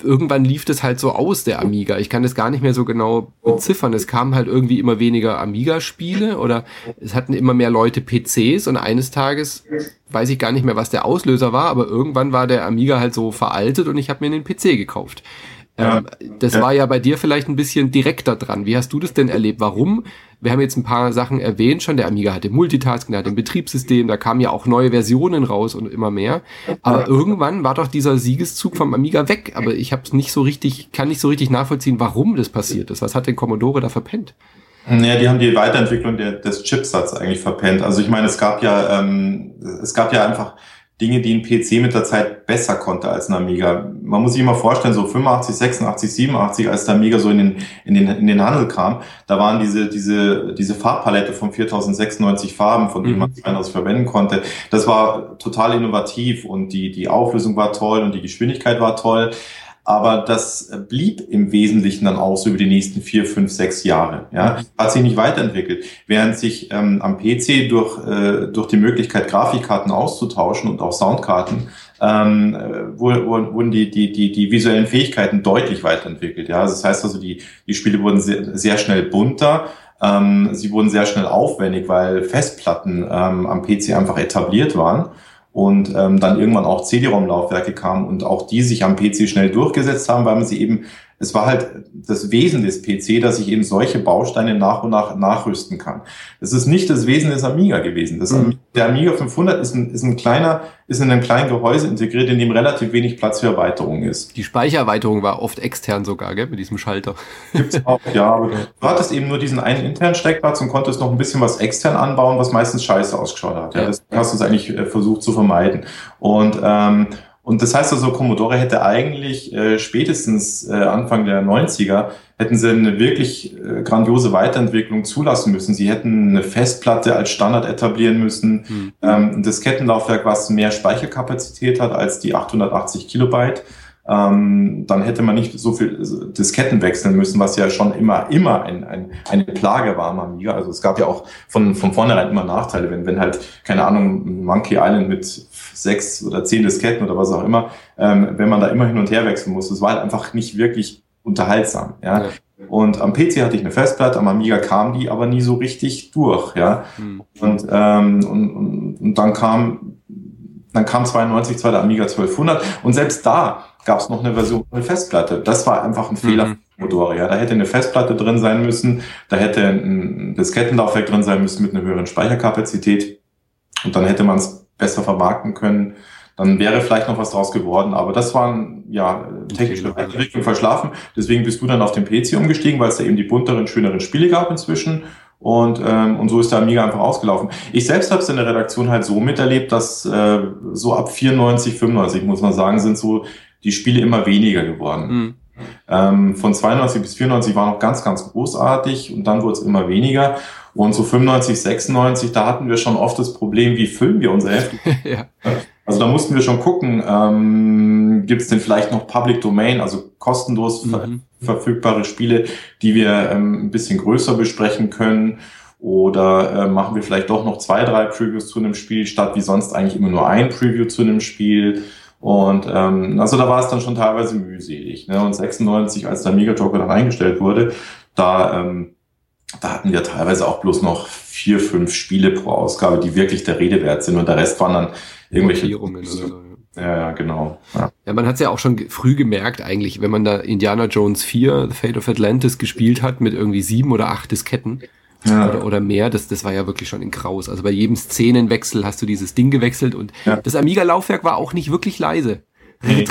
S1: irgendwann lief das halt so aus, der Amiga. Ich kann das gar nicht mehr so genau beziffern. Es kamen halt irgendwie immer weniger Amiga-Spiele oder es hatten immer mehr Leute P Cs und eines Tages weiß ich gar nicht mehr, was der Auslöser war, aber irgendwann war der Amiga halt so veraltet und ich habe mir einen P C gekauft. Ja. Ähm, das ja. war ja bei dir vielleicht ein bisschen direkter dran. Wie hast du das denn erlebt? Warum? Wir haben jetzt ein paar Sachen erwähnt schon. Der Amiga hatte Multitasking, der hatte ein Betriebssystem, da kamen ja auch neue Versionen raus und immer mehr. Aber ja. irgendwann war doch dieser Siegeszug vom Amiga weg. Aber ich habe es nicht so richtig, kann nicht so richtig nachvollziehen, warum das passiert ist. Was hat denn Commodore da verpennt?
S2: Ja, die haben die Weiterentwicklung der, des Chipsatz eigentlich verpennt. Also ich meine, es gab ja, ähm, es gab ja einfach Dinge, die ein P C mit der Zeit besser konnte als ein Amiga. Man muss sich immer vorstellen, so fünfundachtzig, sechsundachtzig, siebenundachtzig, als der Amiga so in den, in den, in den Handel kam, da waren diese, diese, diese Farbpalette von viertausendsechsundneunzig Farben, von denen man zweiundneunzig verwenden konnte. Das war total innovativ und die, die Auflösung war toll und die Geschwindigkeit war toll. Aber das blieb im Wesentlichen dann auch so über die nächsten vier, fünf, sechs Jahre. Ja, hat sich nicht weiterentwickelt. Während sich ähm, am P C durch äh, durch die Möglichkeit, Grafikkarten auszutauschen und auch Soundkarten, ähm, wurden die die die die visuellen Fähigkeiten deutlich weiterentwickelt. Ja, das heißt also, die die Spiele wurden sehr, sehr schnell bunter. Ähm, sie wurden sehr schnell aufwendig, weil Festplatten ähm, am P C einfach etabliert waren. Und ähm, dann irgendwann auch C D-ROM-Laufwerke kamen und auch die sich am P C schnell durchgesetzt haben, weil man sie eben, es war halt das Wesen des P C, dass ich eben solche Bausteine nach und nach nachrüsten kann. Das ist nicht das Wesen des Amiga gewesen. Das, mhm. Der Amiga fünfhundert ist ein, ist ein kleiner, ist in einem kleinen Gehäuse integriert, in dem relativ wenig Platz für Erweiterung ist.
S1: Die Speichererweiterung war oft extern sogar, gell, mit diesem Schalter.
S2: Gibt's auch, ja, aber du hattest eben nur diesen einen internen Steckplatz und konntest noch ein bisschen was extern anbauen, was meistens scheiße ausgeschaut hat. Ja, das hast du es eigentlich versucht zu vermeiden. Und, ähm, Und das heißt also, Commodore hätte eigentlich äh, spätestens äh, Anfang der neunziger hätten sie eine wirklich äh, grandiose Weiterentwicklung zulassen müssen. Sie hätten eine Festplatte als Standard etablieren müssen, mhm. ähm, ein Diskettenlaufwerk, was mehr Speicherkapazität hat als die achthundertachtzig Kilobyte. Ähm, dann hätte man nicht so viel Disketten wechseln müssen, was ja schon immer immer ein, ein, eine Plage war am Amiga. Also es gab ja auch von von vornherein immer Nachteile, wenn wenn halt, keine Ahnung, Monkey Island mit sechs oder zehn Disketten oder was auch immer, ähm, wenn man da immer hin und her wechseln muss. Das war halt einfach nicht wirklich unterhaltsam. Ja. ja. Und am P C hatte ich eine Festplatte, am Amiga kam die aber nie so richtig durch. Ja. Hm. Und, ähm, und, und, und dann kam dann kam zweiundneunzig zwar der Amiga zwölfhundert und selbst da gab es noch eine Version von der Festplatte. Das war einfach ein Fehler mhm. von Commodore. Ja, da hätte eine Festplatte drin sein müssen, da hätte ein Diskettenlaufwerk drin sein müssen mit einer höheren Speicherkapazität und dann hätte man es besser vermarkten können. Dann wäre vielleicht noch was draus geworden, aber das waren ja technische Entwicklungen verschlafen. Deswegen bist du dann auf den P C umgestiegen, weil es da eben die bunteren, schöneren Spiele gab inzwischen. Und ähm, und so ist der Amiga einfach ausgelaufen. Ich selbst habe es in der Redaktion halt so miterlebt, dass äh, so ab vierundneunzig, fünfundneunzig, muss man sagen, sind so die Spiele immer weniger geworden. Mhm. Ähm, von zweiundneunzig bis vierundneunzig war noch ganz, ganz großartig und dann wurde es immer weniger. Und so fünfundneunzig, sechsundneunzig, da hatten wir schon oft das Problem, wie füllen wir unser Heft? ja. Also da mussten wir schon gucken, ähm, gibt es denn vielleicht noch Public Domain, also kostenlos mhm. ver- verfügbare Spiele, die wir ähm, ein bisschen größer besprechen können, oder äh, machen wir vielleicht doch noch zwei, drei Previews zu einem Spiel, statt wie sonst eigentlich immer nur ein Preview zu einem Spiel. Und ähm, also da war es dann schon teilweise mühselig. Ne? Und sechsundneunzig, als der Amiga Joker dann eingestellt wurde, da ähm, da hatten wir teilweise auch bloß noch vier, fünf Spiele pro Ausgabe, die wirklich der Rede wert sind, und der Rest waren dann irgendwelche
S1: oder so.
S2: Ja, ja, genau. Ja,
S1: ja, man hat es ja auch schon früh gemerkt eigentlich, wenn man da Indiana Jones vier, The Fate of Atlantis gespielt hat mit irgendwie sieben oder acht Disketten ja. oder, oder mehr, das, das war ja wirklich schon in Kraus. Also bei jedem Szenenwechsel hast du dieses Ding gewechselt und ja. das Amiga-Laufwerk war auch nicht wirklich leise.
S2: Nee.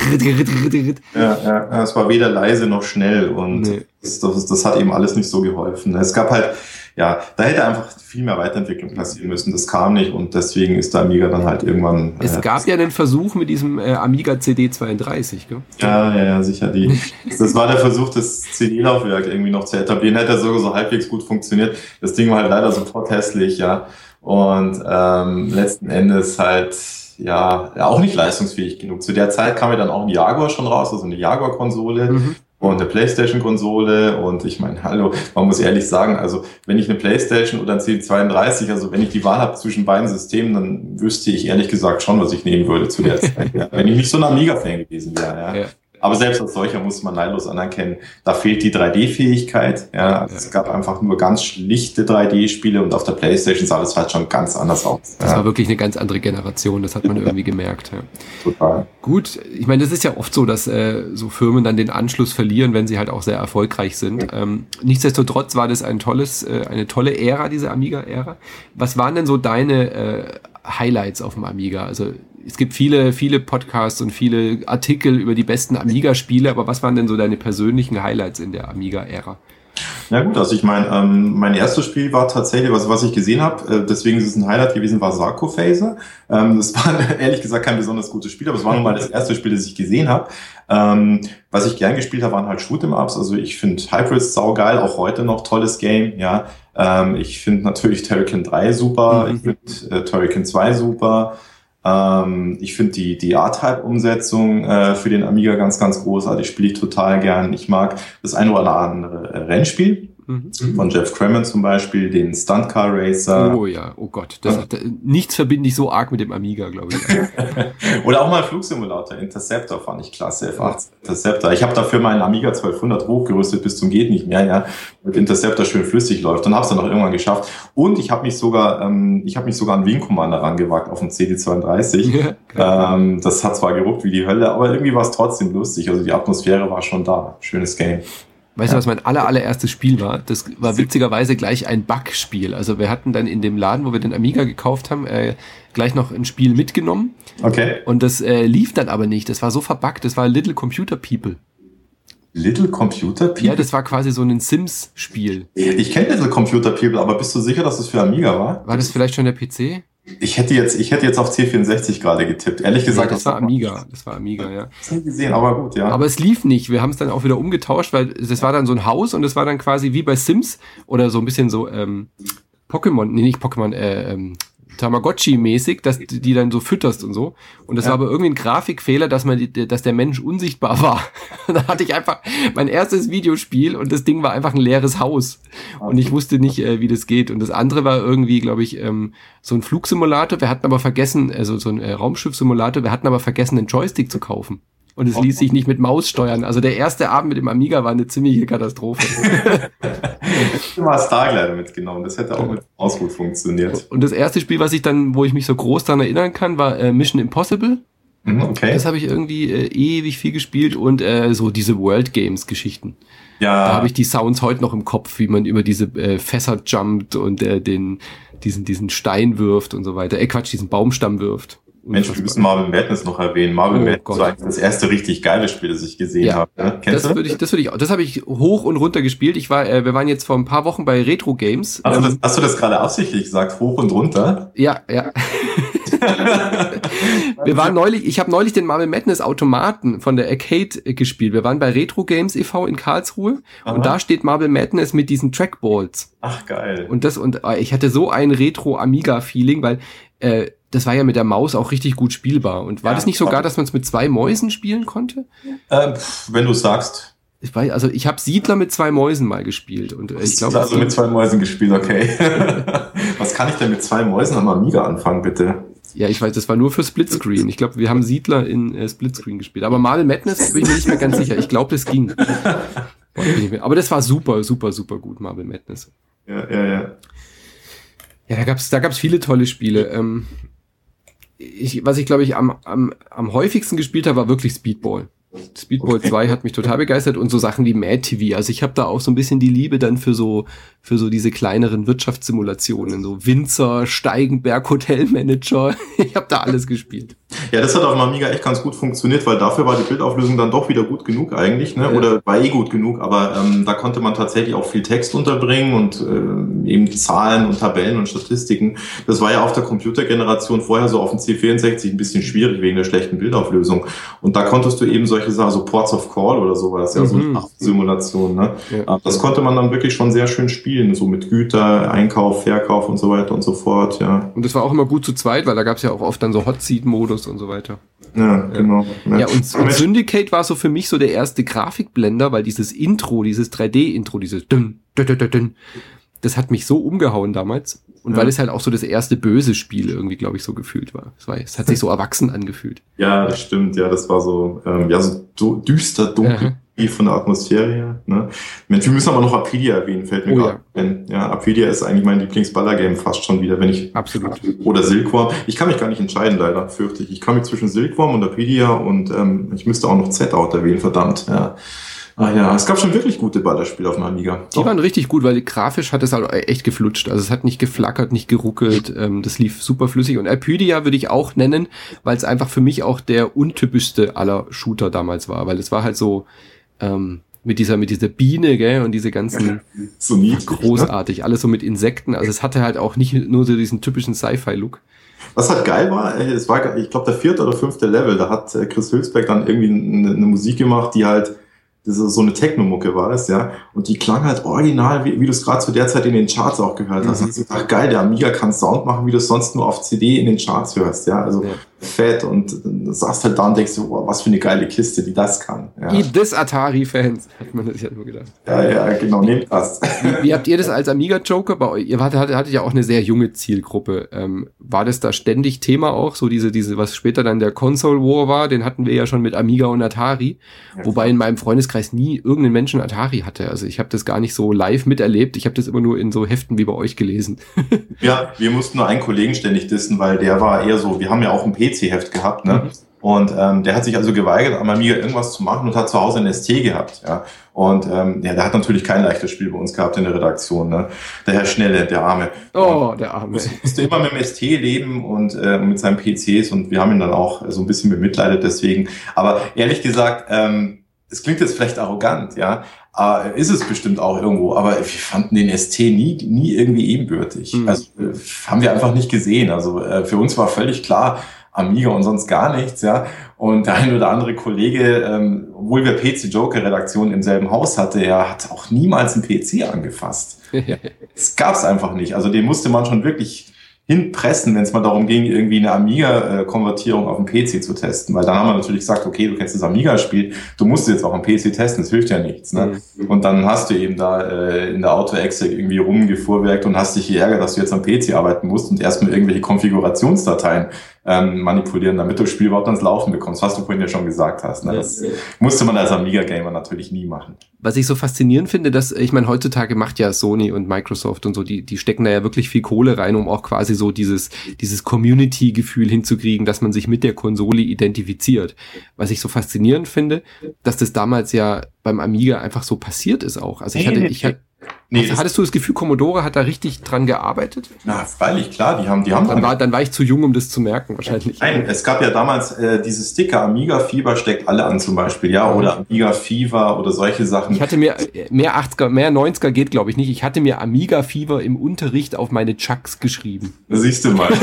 S2: ja, ja, es war weder leise noch schnell und nee. das, das, das hat eben alles nicht so geholfen. Es gab halt, ja, da hätte einfach viel mehr Weiterentwicklung passieren müssen. Das kam nicht und deswegen ist der Amiga dann halt irgendwann...
S1: Es äh, gab ja den Versuch mit diesem äh, Amiga C D zweiunddreißig, gell?
S2: Ja, ja, ja, sicher. Die, das war der Versuch, das C D-Laufwerk irgendwie noch zu etablieren. Hätte sogar so halbwegs gut funktioniert. Das Ding war halt leider sofort hässlich, ja. Und ähm, letzten Endes halt... Ja, auch nicht leistungsfähig genug. Zu der Zeit kam ja dann auch ein Jaguar schon raus, also eine Jaguar-Konsole mhm. und eine PlayStation-Konsole. Und ich meine, hallo, man muss ehrlich sagen, also wenn ich eine PlayStation oder ein C D zweiunddreißig, also wenn ich die Wahl habe zwischen beiden Systemen, dann wüsste ich ehrlich gesagt schon, was ich nehmen würde zu der Zeit. Ja. Wenn ich nicht so ein Amiga-Fan gewesen wäre. Ja. ja. Aber selbst als solcher muss man neidlos anerkennen, da fehlt die drei D-Fähigkeit. Ja, also ja. Es gab einfach nur ganz schlichte drei D-Spiele und auf der PlayStation sah das halt schon ganz anders aus.
S1: Das
S2: ja.
S1: war wirklich eine ganz andere Generation, das hat man irgendwie gemerkt. Ja.
S2: Total.
S1: Gut, ich meine, das ist ja oft so, dass äh, so Firmen dann den Anschluss verlieren, wenn sie halt auch sehr erfolgreich sind. Ähm, nichtsdestotrotz war das ein tolles, äh, eine tolle Ära, diese Amiga-Ära. Was waren denn so deine äh, Highlights auf dem Amiga? Also es gibt viele, viele Podcasts und viele Artikel über die besten Amiga-Spiele, aber was waren denn so deine persönlichen Highlights in der Amiga-Ära?
S2: Ja gut, also ich meine, ähm, mein erstes Spiel war tatsächlich, was, was ich gesehen habe, äh, deswegen ist es ein Highlight gewesen, war Sarcophaser. Ähm, das war ehrlich gesagt kein besonders gutes Spiel, aber es war nun mal das erste Spiel, das ich gesehen habe. Ähm, was ich gern gespielt habe, waren halt Shoot'em-Ups. Also ich finde Hybrids saugeil, auch heute noch tolles Game, ja. Ähm, ich finde natürlich Turrican drei super, mhm. ich finde äh, Turrican zwei super. Ähm, ich finde die die R-Type-Umsetzung äh, für den Amiga ganz, ganz großartig, spiele ich total gern. Ich mag das eine oder andere Rennspiel. Mhm. Von Jeff Crammond zum Beispiel, den Stunt Car Racer.
S1: Oh ja, oh Gott. Das, ja. das, nichts verbinde ich so arg mit dem Amiga, glaube ich.
S2: Oder auch mal Flugsimulator, Interceptor fand ich klasse, F achtzehn Interceptor. Ich habe dafür meinen Amiga zwölfhundert hochgerüstet bis zum geht nicht mehr, ja, mit Interceptor schön flüssig läuft. Dann habe es dann auch irgendwann geschafft. Und ich habe mich sogar, ähm, ich habe mich sogar an Wing Commander rangewagt auf dem C D zweiunddreißig. Ja, ähm, das hat zwar geruckt wie die Hölle, aber irgendwie war es trotzdem lustig. Also die Atmosphäre war schon da. Schönes Game.
S1: Weißt du, was mein aller, allererstes Spiel war? Das war witzigerweise gleich ein Bug-Spiel. Also wir hatten dann in dem Laden, wo wir den Amiga gekauft haben, äh, gleich noch ein Spiel mitgenommen.
S2: Okay.
S1: Und das äh, lief dann aber nicht. Das war so verbuggt. Das war Little Computer People.
S2: Little Computer People?
S1: Ja, das war quasi so ein Sims-Spiel.
S2: Ich kenne Little Computer People, aber bist du sicher, dass das für Amiga war?
S1: War das vielleicht schon der P C?
S2: Ich hätte jetzt, ich hätte jetzt auf C vierundsechzig gerade getippt. Ehrlich gesagt,
S1: ja, das, das war Amiga. Das war Amiga, ja.
S2: Das nicht gesehen, aber gut, ja.
S1: Aber es lief nicht. Wir haben es dann auch wieder umgetauscht, weil das war dann so ein Haus und es war dann quasi wie bei Sims oder so ein bisschen so ähm, Pokémon, nee, nicht Pokémon, äh, ähm, Tamagotchi-mäßig, dass du die dann so fütterst und so. Und das ja. war aber irgendwie ein Grafikfehler, dass man, die, dass der Mensch unsichtbar war. Da hatte ich einfach mein erstes Videospiel und das Ding war einfach ein leeres Haus. Und ich wusste nicht, äh, wie das geht. Und das andere war irgendwie, glaube ich, ähm, so ein Flugsimulator. Wir hatten aber vergessen, also so ein äh, Raumschiff-Simulator, wir hatten aber vergessen, einen Joystick zu kaufen. Und es ließ sich nicht mit Maus steuern. Also der erste Abend mit dem Amiga war eine ziemliche Katastrophe.
S2: Ich habe mal Starglider mitgenommen. Das hätte auch mit Maus gut funktioniert.
S1: Und das erste Spiel, was ich dann, wo ich mich so groß daran erinnern kann, war äh, Mission Impossible.
S2: Okay.
S1: Das habe ich irgendwie äh, ewig viel gespielt und äh, so diese World Games Geschichten.
S2: Ja.
S1: Da habe ich die Sounds heute noch im Kopf, wie man über diese äh, Fässer jumpt und äh, den diesen diesen Stein wirft und so weiter. Äh Quatsch, diesen Baumstamm wirft.
S2: Mensch, wir müssen Marvel Madness noch erwähnen. Marvel oh, Madness war das erste richtig geile Spiel, das ich gesehen ja. habe. Ne? Kennst
S1: das
S2: du?
S1: würde ich, das würde ich, das habe ich hoch und runter gespielt. Ich war, äh, wir waren jetzt vor ein paar Wochen bei Retro Games.
S2: Hast, ähm, du, das, hast du das gerade absichtlich gesagt, hoch und runter?
S1: Ja, ja. Wir waren neulich, ich habe neulich den Marvel Madness Automaten von der Arcade äh, gespielt. Wir waren bei Retro Games e V in Karlsruhe. Aha. Und da steht Marvel Madness mit diesen Trackballs.
S2: Ach geil.
S1: Und das und äh, ich hatte so ein Retro Amiga Feeling, weil äh, das war ja mit der Maus auch richtig gut spielbar. Und war ja, das nicht sogar, dass man es mit zwei Mäusen spielen konnte?
S2: Ähm, wenn du sagst.
S1: Ich weiß, also ich habe Siedler mit zwei Mäusen mal gespielt. Und äh, ich glaube,
S2: also mit zwei Mäusen gespielt, okay. Was kann ich denn mit zwei Mäusen am Amiga anfangen, bitte?
S1: Ja, ich weiß, das war nur für Splitscreen. Ich glaube, wir haben Siedler in äh, Splitscreen gespielt. Aber Marvel Madness bin ich mir nicht mehr ganz sicher. Ich glaube, das ging. Aber das war super, super, super gut, Marvel Madness.
S2: Ja, ja, ja.
S1: Ja, da gab's, da gab's viele tolle Spiele. Ähm, ich, was ich, glaube ich, am, am, am häufigsten gespielt habe, war wirklich Speedball. Speedball okay. zwei hat mich total begeistert und so Sachen wie Mad T V. Also ich habe da auch so ein bisschen die Liebe dann für so für so diese kleineren Wirtschaftssimulationen, so Winzer, Steigenberg, Hotelmanager. Ich habe da alles gespielt.
S2: Ja, das hat auf dem Amiga echt ganz gut funktioniert, weil dafür war die Bildauflösung dann doch wieder gut genug eigentlich, ne? Ja. Oder war eh gut genug, aber ähm, da konnte man tatsächlich auch viel Text unterbringen und äh, eben Zahlen und Tabellen und Statistiken. Das war ja auf der Computergeneration vorher so auf dem C vierundsechzig ein bisschen schwierig wegen der schlechten Bildauflösung. Und da konntest du eben solche Sachen, so Ports of Call oder sowas, ja, so eine Simulation, ne? Ja. Das konnte man dann wirklich schon sehr schön spielen, so mit Güter, Einkauf, Verkauf und so weiter und so fort, ja.
S1: Und das war auch immer gut zu zweit, weil da gab es ja auch oft dann so Hot Seat Modus und so weiter.
S2: Ja, genau.
S1: Ja, ja und, und Syndicate war so für mich so der erste Grafikblender, weil dieses Intro, dieses drei D-Intro, dieses dünn, dünn, dünn, dünn, das hat mich so umgehauen damals. Und ja. weil es halt auch so das erste böse Spiel irgendwie, glaube ich, so gefühlt war. Es, war. es hat sich so erwachsen angefühlt.
S2: Ja, das stimmt. Ja, das war so, ähm, ja, so düster, dunkel. Ja. Von der Atmosphäre her. Ne? Mensch, wir müssen aber noch Aprilia erwähnen, fällt mir oh, gerade ja. ein. Ja, Aprilia ist eigentlich mein Lieblingsballer-Game fast schon wieder, wenn ich...
S1: Absolut.
S2: Oder Silkworm. Ich kann mich gar nicht entscheiden, leider, fürchte ich. Ich kann mich zwischen Silkworm und Aprilia und ähm, ich müsste auch noch Z-Out erwähnen, verdammt. Ja. Ah ja, es gab schon wirklich gute Ballerspiele auf dem Amiga.
S1: Die Doch. waren richtig gut, weil grafisch hat es halt echt geflutscht. Also es hat nicht geflackert, nicht geruckelt. Ähm, das lief super flüssig. Und Aprilia würde ich auch nennen, weil es einfach für mich auch der untypischste aller Shooter damals war. Weil es war halt so ähm, mit dieser mit dieser Biene, gell, und diese ganzen
S2: so niedlich,
S1: großartig. Ne? Alles so mit Insekten. Also es hatte halt auch nicht nur so diesen typischen Sci-Fi-Look.
S2: Was halt geil war, es war, ich glaube, der vierte oder fünfte Level, da hat Chris Hülsbeck dann irgendwie eine, eine Musik gemacht, die halt das ist so eine Techno-Mucke war das, ja. Und die klang halt original, wie, wie du es gerade zu der Zeit in den Charts auch gehört hast. Mhm. Also, ach geil, der Amiga kann Sound machen, wie du es sonst nur auf C D in den Charts hörst, ja. Also ja. fett. Und dann saßt halt da und denkst du, oh, was für eine geile Kiste, die das kann. Ja.
S1: Eat this Atari-Fans, hat man das ja nur gedacht.
S2: Ja, ja, genau, nehmt das.
S1: Wie, wie habt ihr das als Amiga-Joker bei euch? Ihr hattet, hattet ja auch eine sehr junge Zielgruppe. Ähm, war das da ständig Thema auch? So diese, diese, was später dann der Console War war, den hatten wir ja schon mit Amiga und Atari. Ja, wobei in meinem Freundeskreis nie irgendein Menschen Atari hatte. Also ich habe das gar nicht so live miterlebt. Ich habe das immer nur in so Heften wie bei euch gelesen.
S2: Ja, wir mussten nur einen Kollegen ständig dissen, weil der war eher so, wir haben ja auch ein P C-Heft gehabt, ne? Mhm. Und ähm, der hat sich also geweigert, am Amiga irgendwas zu machen und hat zu Hause ein S T gehabt, ja. Und ähm, ja, der hat natürlich kein leichtes Spiel bei uns gehabt in der Redaktion, ne? Der Herr Schnelle, der Arme.
S1: Oh, und der Arme.
S2: Musste immer mit dem S T leben und äh, mit seinen P Cs und wir haben ihn dann auch so ein bisschen bemitleidet deswegen. Aber ehrlich gesagt, ähm, es klingt jetzt vielleicht arrogant, ja, äh, ist es bestimmt auch irgendwo, aber wir fanden den S T nie, nie irgendwie ebenbürtig. Mhm. Also äh, haben wir einfach nicht gesehen. Also äh, für uns war völlig klar, Amiga und sonst gar nichts, ja. Und der ein oder andere Kollege, ähm, obwohl wir P C-Joker-Redaktionen im selben Haus hatte, er hat auch niemals einen P C angefasst. Das gab's einfach nicht. Also den musste man schon wirklich hinpressen, wenn es mal darum ging, irgendwie eine Amiga-Konvertierung auf dem P C zu testen. Weil dann haben wir natürlich gesagt, okay, du kennst das Amiga-Spiel, du musst jetzt auch am P C testen, das hilft ja nichts. Ne? Mhm. Und dann hast du eben da äh, in der Auto-Exe irgendwie rumgefuhrwerkt und hast dich geärgert, dass du jetzt am P C arbeiten musst und erstmal irgendwelche Konfigurationsdateien ähm, manipulieren, damit du das Spiel überhaupt ans Laufen bekommst, was du vorhin ja schon gesagt hast. Ne? Das ja. musste man als Amiga-Gamer natürlich nie machen.
S1: Was ich so faszinierend finde, dass, ich meine, heutzutage macht ja Sony und Microsoft und so, die, die stecken da ja wirklich viel Kohle rein, um auch quasi so dieses, dieses Community-Gefühl hinzukriegen, dass man sich mit der Konsole identifiziert. Was ich so faszinierend finde, dass das damals ja beim Amiga einfach so passiert ist auch. Also ich hatte, ich hatte, Nee, also, hattest du das Gefühl, Commodore hat da richtig dran gearbeitet?
S2: Na, freilich, klar, die haben, die haben.
S1: Dann war, dann war ich zu jung, um das zu merken, wahrscheinlich.
S2: Nein, es gab ja damals äh, diese Sticker, Amiga Fever steckt alle an zum Beispiel, ja, oder Amiga Fever oder solche Sachen.
S1: Ich hatte mir, mehr achtziger, mehr neunziger geht, glaube ich nicht, ich hatte mir Amiga Fever im Unterricht auf meine Chucks geschrieben.
S2: Da siehst du mal.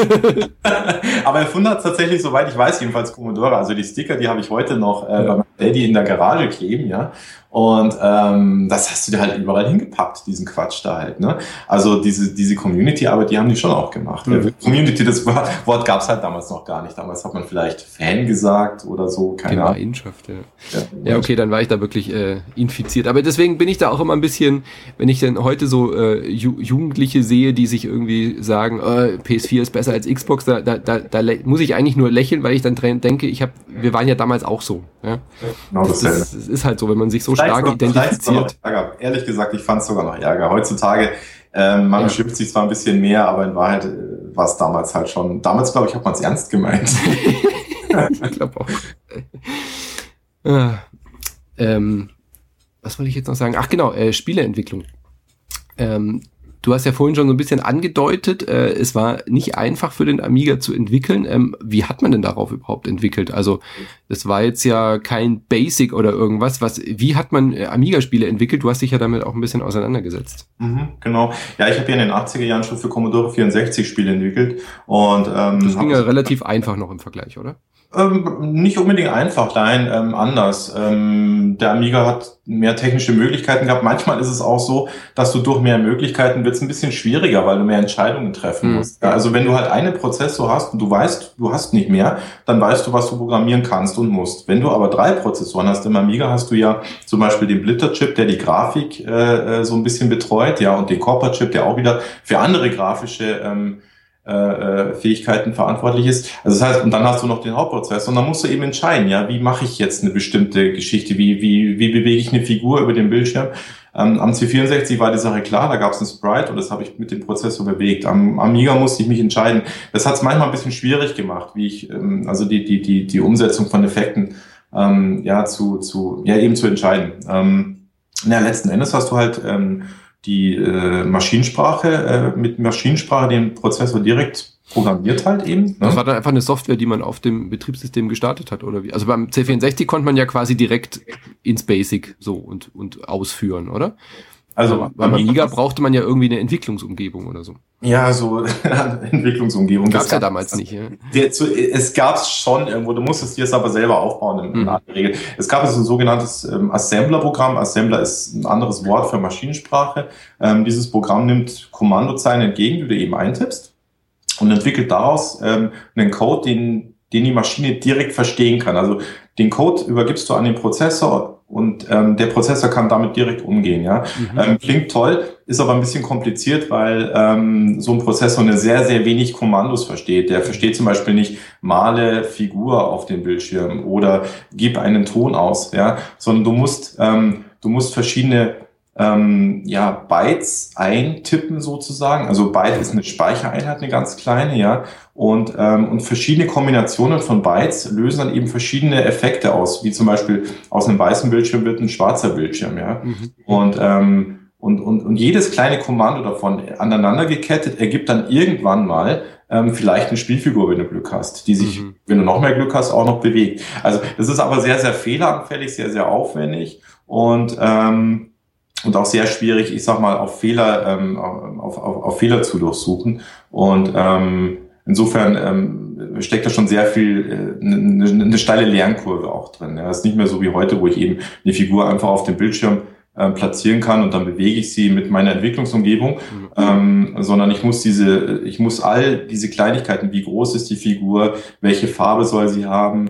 S2: Aber erfunden hat es tatsächlich, soweit ich weiß, jedenfalls Commodore, also die Sticker, die habe ich heute noch äh, ja. bei meinem Daddy in der Garage kleben, ja. Und ähm, das hast du dir halt überall hingepackt, diesen Quatsch da halt, ne? Also diese diese Community-Arbeit, die haben die schon auch gemacht. Mhm. Ja, Community, das Wort gab's halt damals noch gar nicht. Damals hat man vielleicht Fan gesagt oder so, keine Ahnung.
S1: Gemeinschaft, ja. Ja, ja, okay, dann war ich da wirklich äh, infiziert. Aber deswegen bin ich da auch immer ein bisschen, wenn ich dann heute so äh, Ju- Jugendliche sehe, die sich irgendwie sagen, äh, P S vier ist besser als Xbox, da, da, da, da le- muss ich eigentlich nur lächeln, weil ich dann dran denke, ich habe, wir waren ja damals auch so. Ja?
S2: Genau das,
S1: das, ist, das ist halt so, wenn man sich so stark noch, identifiziert.
S2: Ärger. Ehrlich gesagt, ich fand es sogar noch Ärger. Heutzutage, ähm, man ja. schimpft sich zwar ein bisschen mehr, aber in Wahrheit äh, war es damals halt schon, damals glaube ich, hat man es ernst gemeint.
S1: Ich glaube auch. Äh, ähm, was wollte ich jetzt noch sagen? Ach genau, äh, Spieleentwicklung. Ähm, du hast ja vorhin schon so ein bisschen angedeutet, äh, es war nicht einfach für den Amiga zu entwickeln. Ähm, wie hat man denn darauf überhaupt entwickelt? Also das war jetzt ja kein Basic oder irgendwas. Was? Wie hat man äh, Amiga-Spiele entwickelt? Du hast dich ja damit auch ein bisschen auseinandergesetzt.
S2: Mhm, genau. Ja, ich habe ja in den achtziger Jahren schon für Commodore vierundsechzig Spiele entwickelt. Und ähm,
S1: das ging ja relativ einfach noch im Vergleich, oder?
S2: Ähm, nicht unbedingt einfach, nein, ähm, anders. Ähm, der Amiga hat mehr technische Möglichkeiten gehabt. Manchmal ist es auch so, dass du durch mehr Möglichkeiten wird es ein bisschen schwieriger, weil du mehr Entscheidungen treffen
S1: Mhm.
S2: musst. Ja, also wenn du halt einen Prozessor hast und du weißt, du hast nicht mehr, dann weißt du, was du programmieren kannst und musst. Wenn du aber drei Prozessoren hast, im Amiga hast du ja zum Beispiel den Blitter-Chip, der die Grafik äh, so ein bisschen betreut, ja, und den Copper-Chip, der auch wieder für andere grafische ähm, Äh, Fähigkeiten verantwortlich ist. Also das heißt, und dann hast du noch den Hauptprozessor und dann musst du eben entscheiden, ja, wie mache ich jetzt eine bestimmte Geschichte, wie wie wie bewege ich eine Figur über den Bildschirm. Ähm, am C vierundsechzig war die Sache klar, da gab es ein Sprite und das habe ich mit dem Prozessor bewegt. Am Amiga musste ich mich entscheiden. Das hat es manchmal ein bisschen schwierig gemacht, wie ich ähm, also die die die die Umsetzung von Effekten ähm, ja zu zu ja eben zu entscheiden. Ähm, na letzten Endes hast du halt ähm, die äh, Maschinensprache, äh, mit Maschinensprache den Prozessor direkt programmiert halt eben. Ne?
S1: Das war dann einfach eine Software, die man auf dem Betriebssystem gestartet hat, oder wie? Also beim C vierundsechzig konnte man ja quasi direkt ins Basic so und und ausführen, oder?
S2: Also
S1: beim Amiga brauchte man ja irgendwie eine Entwicklungsumgebung oder so.
S2: Ja, so Entwicklungsumgebung.
S1: Gab's ja damals nicht. Ja.
S2: Der, zu, es gab's schon irgendwo, du musstest dir es aber selber aufbauen in, in
S1: Mhm.
S2: der Regel. Es gab also ein sogenanntes ähm, Assembler-Programm. Assembler ist ein anderes Wort für Maschinensprache. Ähm, dieses Programm nimmt Kommandozeilen entgegen, die du eben eintippst und entwickelt daraus ähm, einen Code, den, den die Maschine direkt verstehen kann. Also den Code übergibst du an den Prozessor und ähm, der Prozessor kann damit direkt umgehen. Ja, mhm. ähm, klingt toll, ist aber ein bisschen kompliziert, weil ähm, so ein Prozessor eine sehr, sehr wenig Kommandos versteht. Der versteht zum Beispiel nicht, male Figur auf den Bildschirm oder gib einen Ton aus, ja, sondern du musst ähm, du musst verschiedene ähm, ja Bytes eintippen sozusagen. Also Byte ist eine Speichereinheit, eine ganz kleine, ja. Und, ähm, und verschiedene Kombinationen von Bytes lösen dann eben verschiedene Effekte aus, wie zum Beispiel aus einem weißen Bildschirm wird ein schwarzer Bildschirm, ja. Mhm. Und, ähm, und, und, und jedes kleine Kommando davon aneinander gekettet ergibt dann irgendwann mal ähm, vielleicht eine Spielfigur, wenn du Glück hast, die sich, mhm. wenn du noch mehr Glück hast, auch noch bewegt. Also das ist aber sehr, sehr fehleranfällig, sehr, sehr aufwendig und ähm, und auch sehr schwierig, ich sag mal, auf Fehler, ähm, auf, auf, auf Fehler zu durchsuchen. Und ähm, insofern ähm, steckt da schon sehr viel, äh, eine, eine steile Lernkurve auch drin. Ja. Das ist nicht mehr so wie heute, wo ich eben eine Figur einfach auf dem Bildschirm äh, platzieren kann und dann bewege ich sie mit meiner Entwicklungsumgebung, mhm. ähm, sondern ich muss diese, ich muss all diese Kleinigkeiten, wie groß ist die Figur, welche Farbe soll sie haben,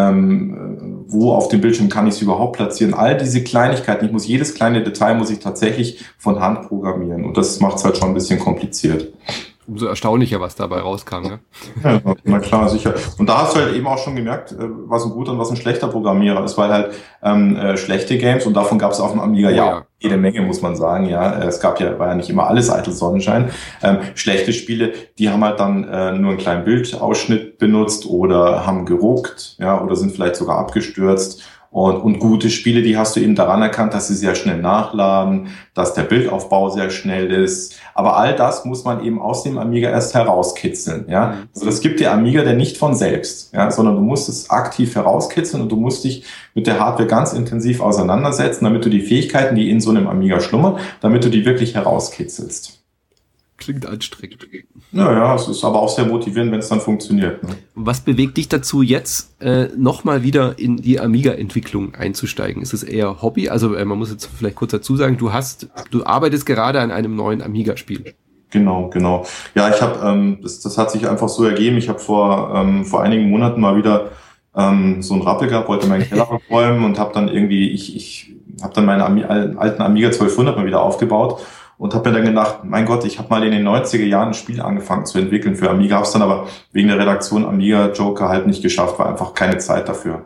S2: Ähm, wo auf dem Bildschirm kann ich es überhaupt platzieren. All diese Kleinigkeiten, ich muss jedes kleine Detail muss ich tatsächlich von Hand programmieren und das macht es halt schon ein bisschen kompliziert.
S1: Umso erstaunlicher, was dabei rauskam, ne?
S2: Ja, na klar, sicher. Und da hast du halt eben auch schon gemerkt, was ein guter und was ein schlechter Programmierer ist, weil halt ähm, äh, schlechte Games, und davon gab es auf dem Amiga oh, ja, ja jede Menge, muss man sagen, ja. Es gab ja, war ja nicht immer alles eitel Sonnenschein. Ähm, schlechte Spiele, die haben halt dann äh, nur einen kleinen Bildausschnitt benutzt oder haben geruckt, ja, oder sind vielleicht sogar abgestürzt. Und, und gute Spiele, die hast du eben daran erkannt, dass sie sehr schnell nachladen, dass der Bildaufbau sehr schnell ist. Aber all das muss man eben aus dem Amiga erst herauskitzeln. Ja? Also das gibt der Amiga der nicht von selbst, ja? Sondern du musst es aktiv herauskitzeln und du musst dich mit der Hardware ganz intensiv auseinandersetzen, damit du die Fähigkeiten, die in so einem Amiga schlummern, damit du die wirklich herauskitzelst.
S1: Klingt anstrengend.
S2: Naja, es ist aber auch sehr motivierend, wenn es dann funktioniert. Ne?
S1: Was bewegt dich dazu, jetzt äh, nochmal wieder in die Amiga-Entwicklung einzusteigen? Ist es eher Hobby? Also äh, man muss jetzt vielleicht kurz dazu sagen, du hast, du arbeitest gerade an einem neuen Amiga-Spiel.
S2: Genau, genau. Ja, ich habe, ähm, das, das hat sich einfach so ergeben. Ich habe vor ähm, vor einigen Monaten mal wieder ähm, so einen Rappel gehabt, wollte meinen Keller aufräumen und habe dann irgendwie, ich ich habe dann meinen Ami- alten Amiga zwölfhundert mal wieder aufgebaut. Und habe mir dann gedacht, mein Gott, ich habe mal in den neunziger Jahren ein Spiel angefangen zu entwickeln für Amiga, habe es dann aber wegen der Redaktion Amiga Joker halt nicht geschafft, war einfach keine Zeit dafür.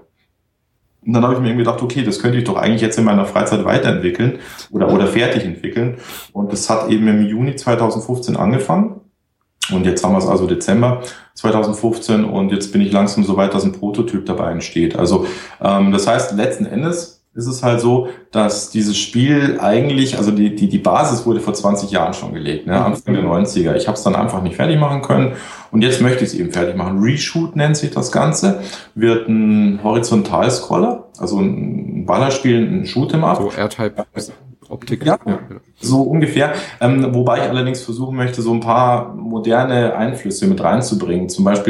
S2: Und dann habe ich mir irgendwie gedacht, okay, das könnte ich doch eigentlich jetzt in meiner Freizeit weiterentwickeln oder oder fertig entwickeln. Und das hat eben im Juni zweitausendfünfzehn angefangen. Und jetzt haben wir es also Dezember zweitausendfünfzehn und jetzt bin ich langsam so weit, dass ein Prototyp dabei entsteht. Also ähm, das heißt, letzten Endes ist es halt so, dass dieses Spiel eigentlich, also die die die Basis wurde vor zwanzig Jahren schon gelegt, ne, Anfang der neunziger. Ich habe es dann einfach nicht fertig machen können und jetzt möchte ich es eben fertig machen. Reshoot nennt sich das Ganze, wird ein Horizontalscroller, also ein Ballerspiel, ein Shoot'em Up.
S1: So R-Type Optik.
S2: Ja, ja, so ungefähr. Ähm, wobei ich allerdings versuchen möchte, so ein paar moderne Einflüsse mit reinzubringen. Zum Beispiel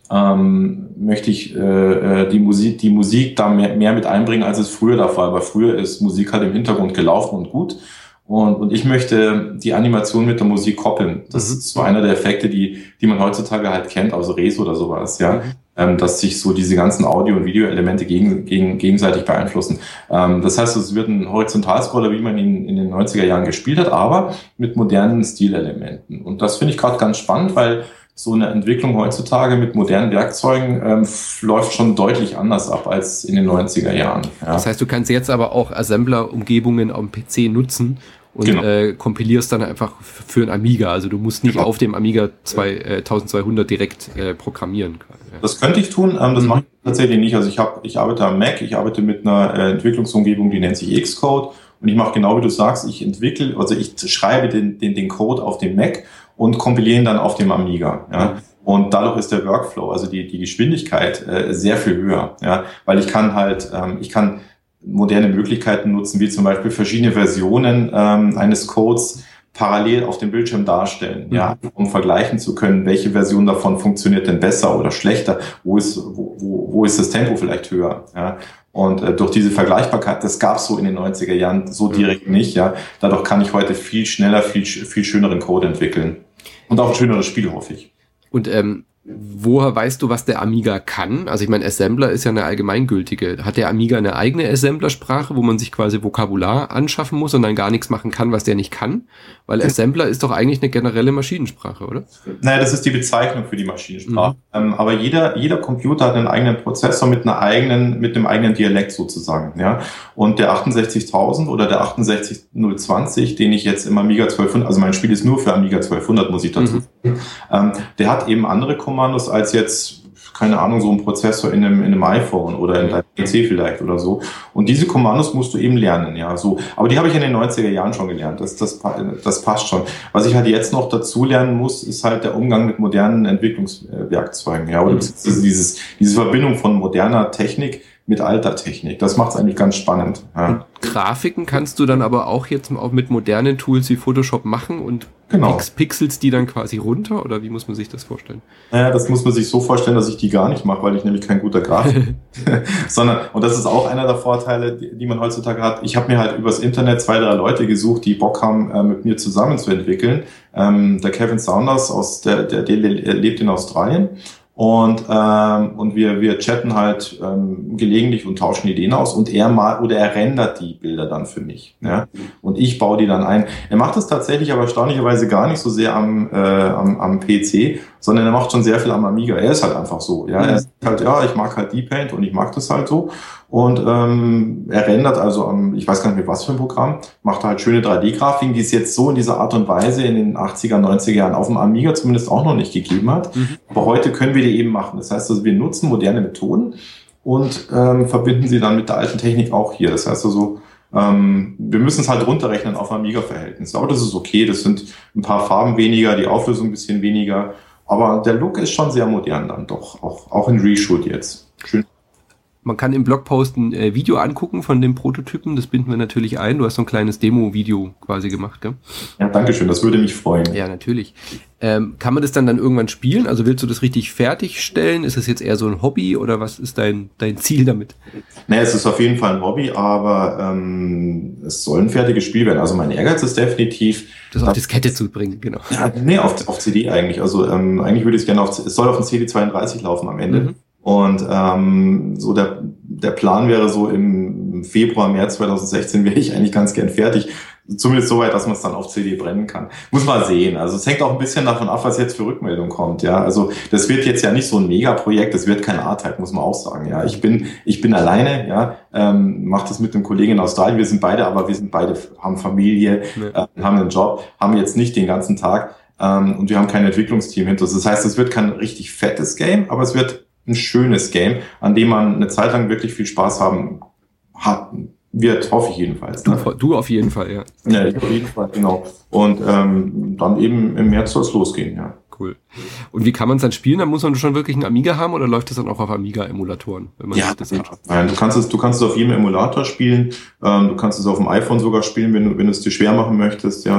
S2: ähm, möchte ich äh, die Musik, die Musik da mehr, mehr mit einbringen, als es früher der Fall war. Früher ist Musik halt im Hintergrund gelaufen und gut. Und, und ich möchte die Animation mit der Musik koppeln. Das mhm. ist so einer der Effekte, die, die man heutzutage halt kennt, also Rezo oder sowas, ja. Mhm. Ähm, dass sich so diese ganzen Audio- und Videoelemente gegen, gegen, gegenseitig beeinflussen. Ähm, das heißt, es wird ein Horizontalscroller, wie man ihn in den neunziger Jahren gespielt hat, aber mit modernen Stilelementen. Und das finde ich gerade ganz spannend, weil so eine Entwicklung heutzutage mit modernen Werkzeugen ähm, läuft schon deutlich anders ab als in den neunziger Jahren. Ja.
S1: Das heißt, du kannst jetzt aber auch Assembler-Umgebungen auf dem P C nutzen und genau. äh, kompilierst dann einfach für einen Amiga. Also du musst nicht genau. auf dem Amiga zwölfhundert direkt äh, programmieren.
S2: Ja. Das könnte ich tun, ähm, das mhm. mache ich tatsächlich nicht. Also ich habe, ich arbeite am Mac, ich arbeite mit einer äh, Entwicklungsumgebung, die nennt sich Xcode. Und ich mache genau wie du sagst, ich entwickle, also ich schreibe den, den, den Code auf dem Mac und kompilieren dann auf dem Amiga. Ja. Und dadurch ist der Workflow, also die, die Geschwindigkeit äh, sehr viel höher. Ja. Weil ich kann halt, ähm, ich kann moderne Möglichkeiten nutzen, wie zum Beispiel verschiedene Versionen ähm, eines Codes parallel auf dem Bildschirm darstellen, mhm. ja, um vergleichen zu können, welche Version davon funktioniert denn besser oder schlechter, wo ist, wo, wo, wo ist das Tempo vielleicht höher, ja. Und äh, durch diese Vergleichbarkeit, das gab es so in den neunziger Jahren so direkt nicht, ja. Dadurch kann ich heute viel schneller, viel, viel schöneren Code entwickeln. Und auch ein schöneres Spiel, hoffe ich.
S1: Und ähm, woher weißt du, was der Amiga kann? Also ich meine, Assembler ist ja eine allgemeingültige. Hat der Amiga eine eigene Assemblersprache, wo man sich quasi Vokabular anschaffen muss und dann gar nichts machen kann, was der nicht kann? Weil Assembler ist doch eigentlich eine generelle Maschinensprache, oder?
S2: Naja, das ist die Bezeichnung für die Maschinensprache. Mhm. Ähm, aber jeder, jeder Computer hat einen eigenen Prozessor mit einer eigenen, mit einem eigenen Dialekt sozusagen, ja. Und der achtundsechzigtausend oder der achtundsechzig null zwanzig, den ich jetzt im Amiga zwölfhundert, also mein Spiel ist nur für Amiga zwölfhundert, muss ich dazu sagen, mhm. ähm, der hat eben andere Kommandos als jetzt, keine Ahnung, so ein Prozessor in einem, in einem iPhone oder in deinem P C vielleicht oder so. Und diese Kommandos musst du eben lernen, ja, so. Aber die habe ich in den neunziger Jahren schon gelernt. Das, das, das passt schon. Was ich halt jetzt noch dazu lernen muss, ist halt der Umgang mit modernen Entwicklungswerkzeugen, ja, oder dieses, diese Verbindung von moderner Technik mit alter Technik. Das macht es eigentlich ganz spannend. Ja.
S1: Grafiken kannst du dann aber auch jetzt auch mit modernen Tools wie Photoshop machen und genau. pixelst die dann quasi runter, oder wie muss man sich das vorstellen?
S2: Naja, das muss man sich so vorstellen, dass ich die gar nicht mache, weil ich nämlich kein guter Grafiker bin. Sondern, und das ist auch einer der Vorteile, die, die man heutzutage hat. Ich habe mir halt übers Internet zwei, drei Leute gesucht, die Bock haben, äh, mit mir zusammen zu entwickeln. Ähm, der Kevin Saunders, aus der, der, der lebt in Australien. Und ähm, und wir wir chatten halt ähm, gelegentlich und tauschen Ideen aus, und er mal oder er rendert die Bilder dann für mich, ja, und ich baue die dann ein. Er macht das tatsächlich aber erstaunlicherweise gar nicht so sehr am äh, am, am P C, sondern er macht schon sehr viel am Amiga. Er ist halt einfach so, ja, er ist halt, ja, ich mag halt D-Paint und ich mag das halt so. Und ähm, er rendert also am, ich weiß gar nicht mehr was für ein Programm, macht halt schöne drei D-Grafiken, die es jetzt so in dieser Art und Weise in den achtziger, neunziger Jahren auf dem Amiga zumindest auch noch nicht gegeben hat. Mhm. Aber heute können wir die eben machen. Das heißt also, wir nutzen moderne Methoden und ähm, verbinden sie dann mit der alten Technik auch hier. Das heißt also, ähm, wir müssen es halt runterrechnen auf Amiga-Verhältnis. Aber das ist okay, das sind ein paar Farben weniger, die Auflösung ein bisschen weniger. Aber der Look ist schon sehr modern dann doch, auch, auch in Reshoot jetzt. Schön.
S1: Man kann im Blogpost ein äh, Video angucken von dem Prototypen, das binden wir natürlich ein. Du hast so ein kleines Demo-Video quasi gemacht, gell?
S2: Ja, danke schön, das würde mich freuen.
S1: Ja, natürlich. Ähm, kann man das dann dann irgendwann spielen? Also willst du das richtig fertigstellen? Ist das jetzt eher so ein Hobby oder was ist dein dein Ziel damit?
S2: Naja, es ist auf jeden Fall ein Hobby, aber ähm, es soll ein fertiges Spiel werden. Also mein Ehrgeiz ist definitiv,
S1: das auf Diskette zu bringen, genau.
S2: Ja, nee, auf, auf C D eigentlich. Also ähm, eigentlich würde ich es gerne auf, es soll auf dem C D zweiunddreißig laufen am Ende. Mhm. Und ähm, so der der Plan wäre so im Februar, März zweitausendsechzehn wäre ich eigentlich ganz gern fertig. Zumindest so weit, dass man es dann auf C D brennen kann. Muss man sehen. Also es hängt auch ein bisschen davon ab, was jetzt für Rückmeldung kommt. Ja, also das wird jetzt ja nicht so ein Megaprojekt. Das wird kein A-Type, muss man auch sagen. Ja, ich bin ich bin alleine. Ja, ähm, mache das mit einem Kollegen in Australien. Wir sind beide, aber wir sind beide haben Familie, ja. äh, haben einen Job, haben jetzt nicht den ganzen Tag ähm, und wir haben kein Entwicklungsteam hinter uns. Das heißt, es wird kein richtig fettes Game, aber es wird ein schönes Game, an dem man eine Zeit lang wirklich viel Spaß haben hat, wird, hoffe ich jedenfalls.
S1: Ne? Du, du auf jeden Fall, ja.
S2: Ja, ich auf jeden Fall, genau. Und ähm, dann eben im März soll es losgehen, ja.
S1: Cool. Und wie kann man es dann spielen? Dann muss man schon wirklich einen Amiga haben oder läuft das dann auch auf Amiga-Emulatoren? Wenn man
S2: ja,
S1: das
S2: ja. Nein, du kannst es, du kannst es auf jedem Emulator spielen. Ähm, du kannst es auf dem iPhone sogar spielen, wenn du, wenn du es dir schwer machen möchtest, ja.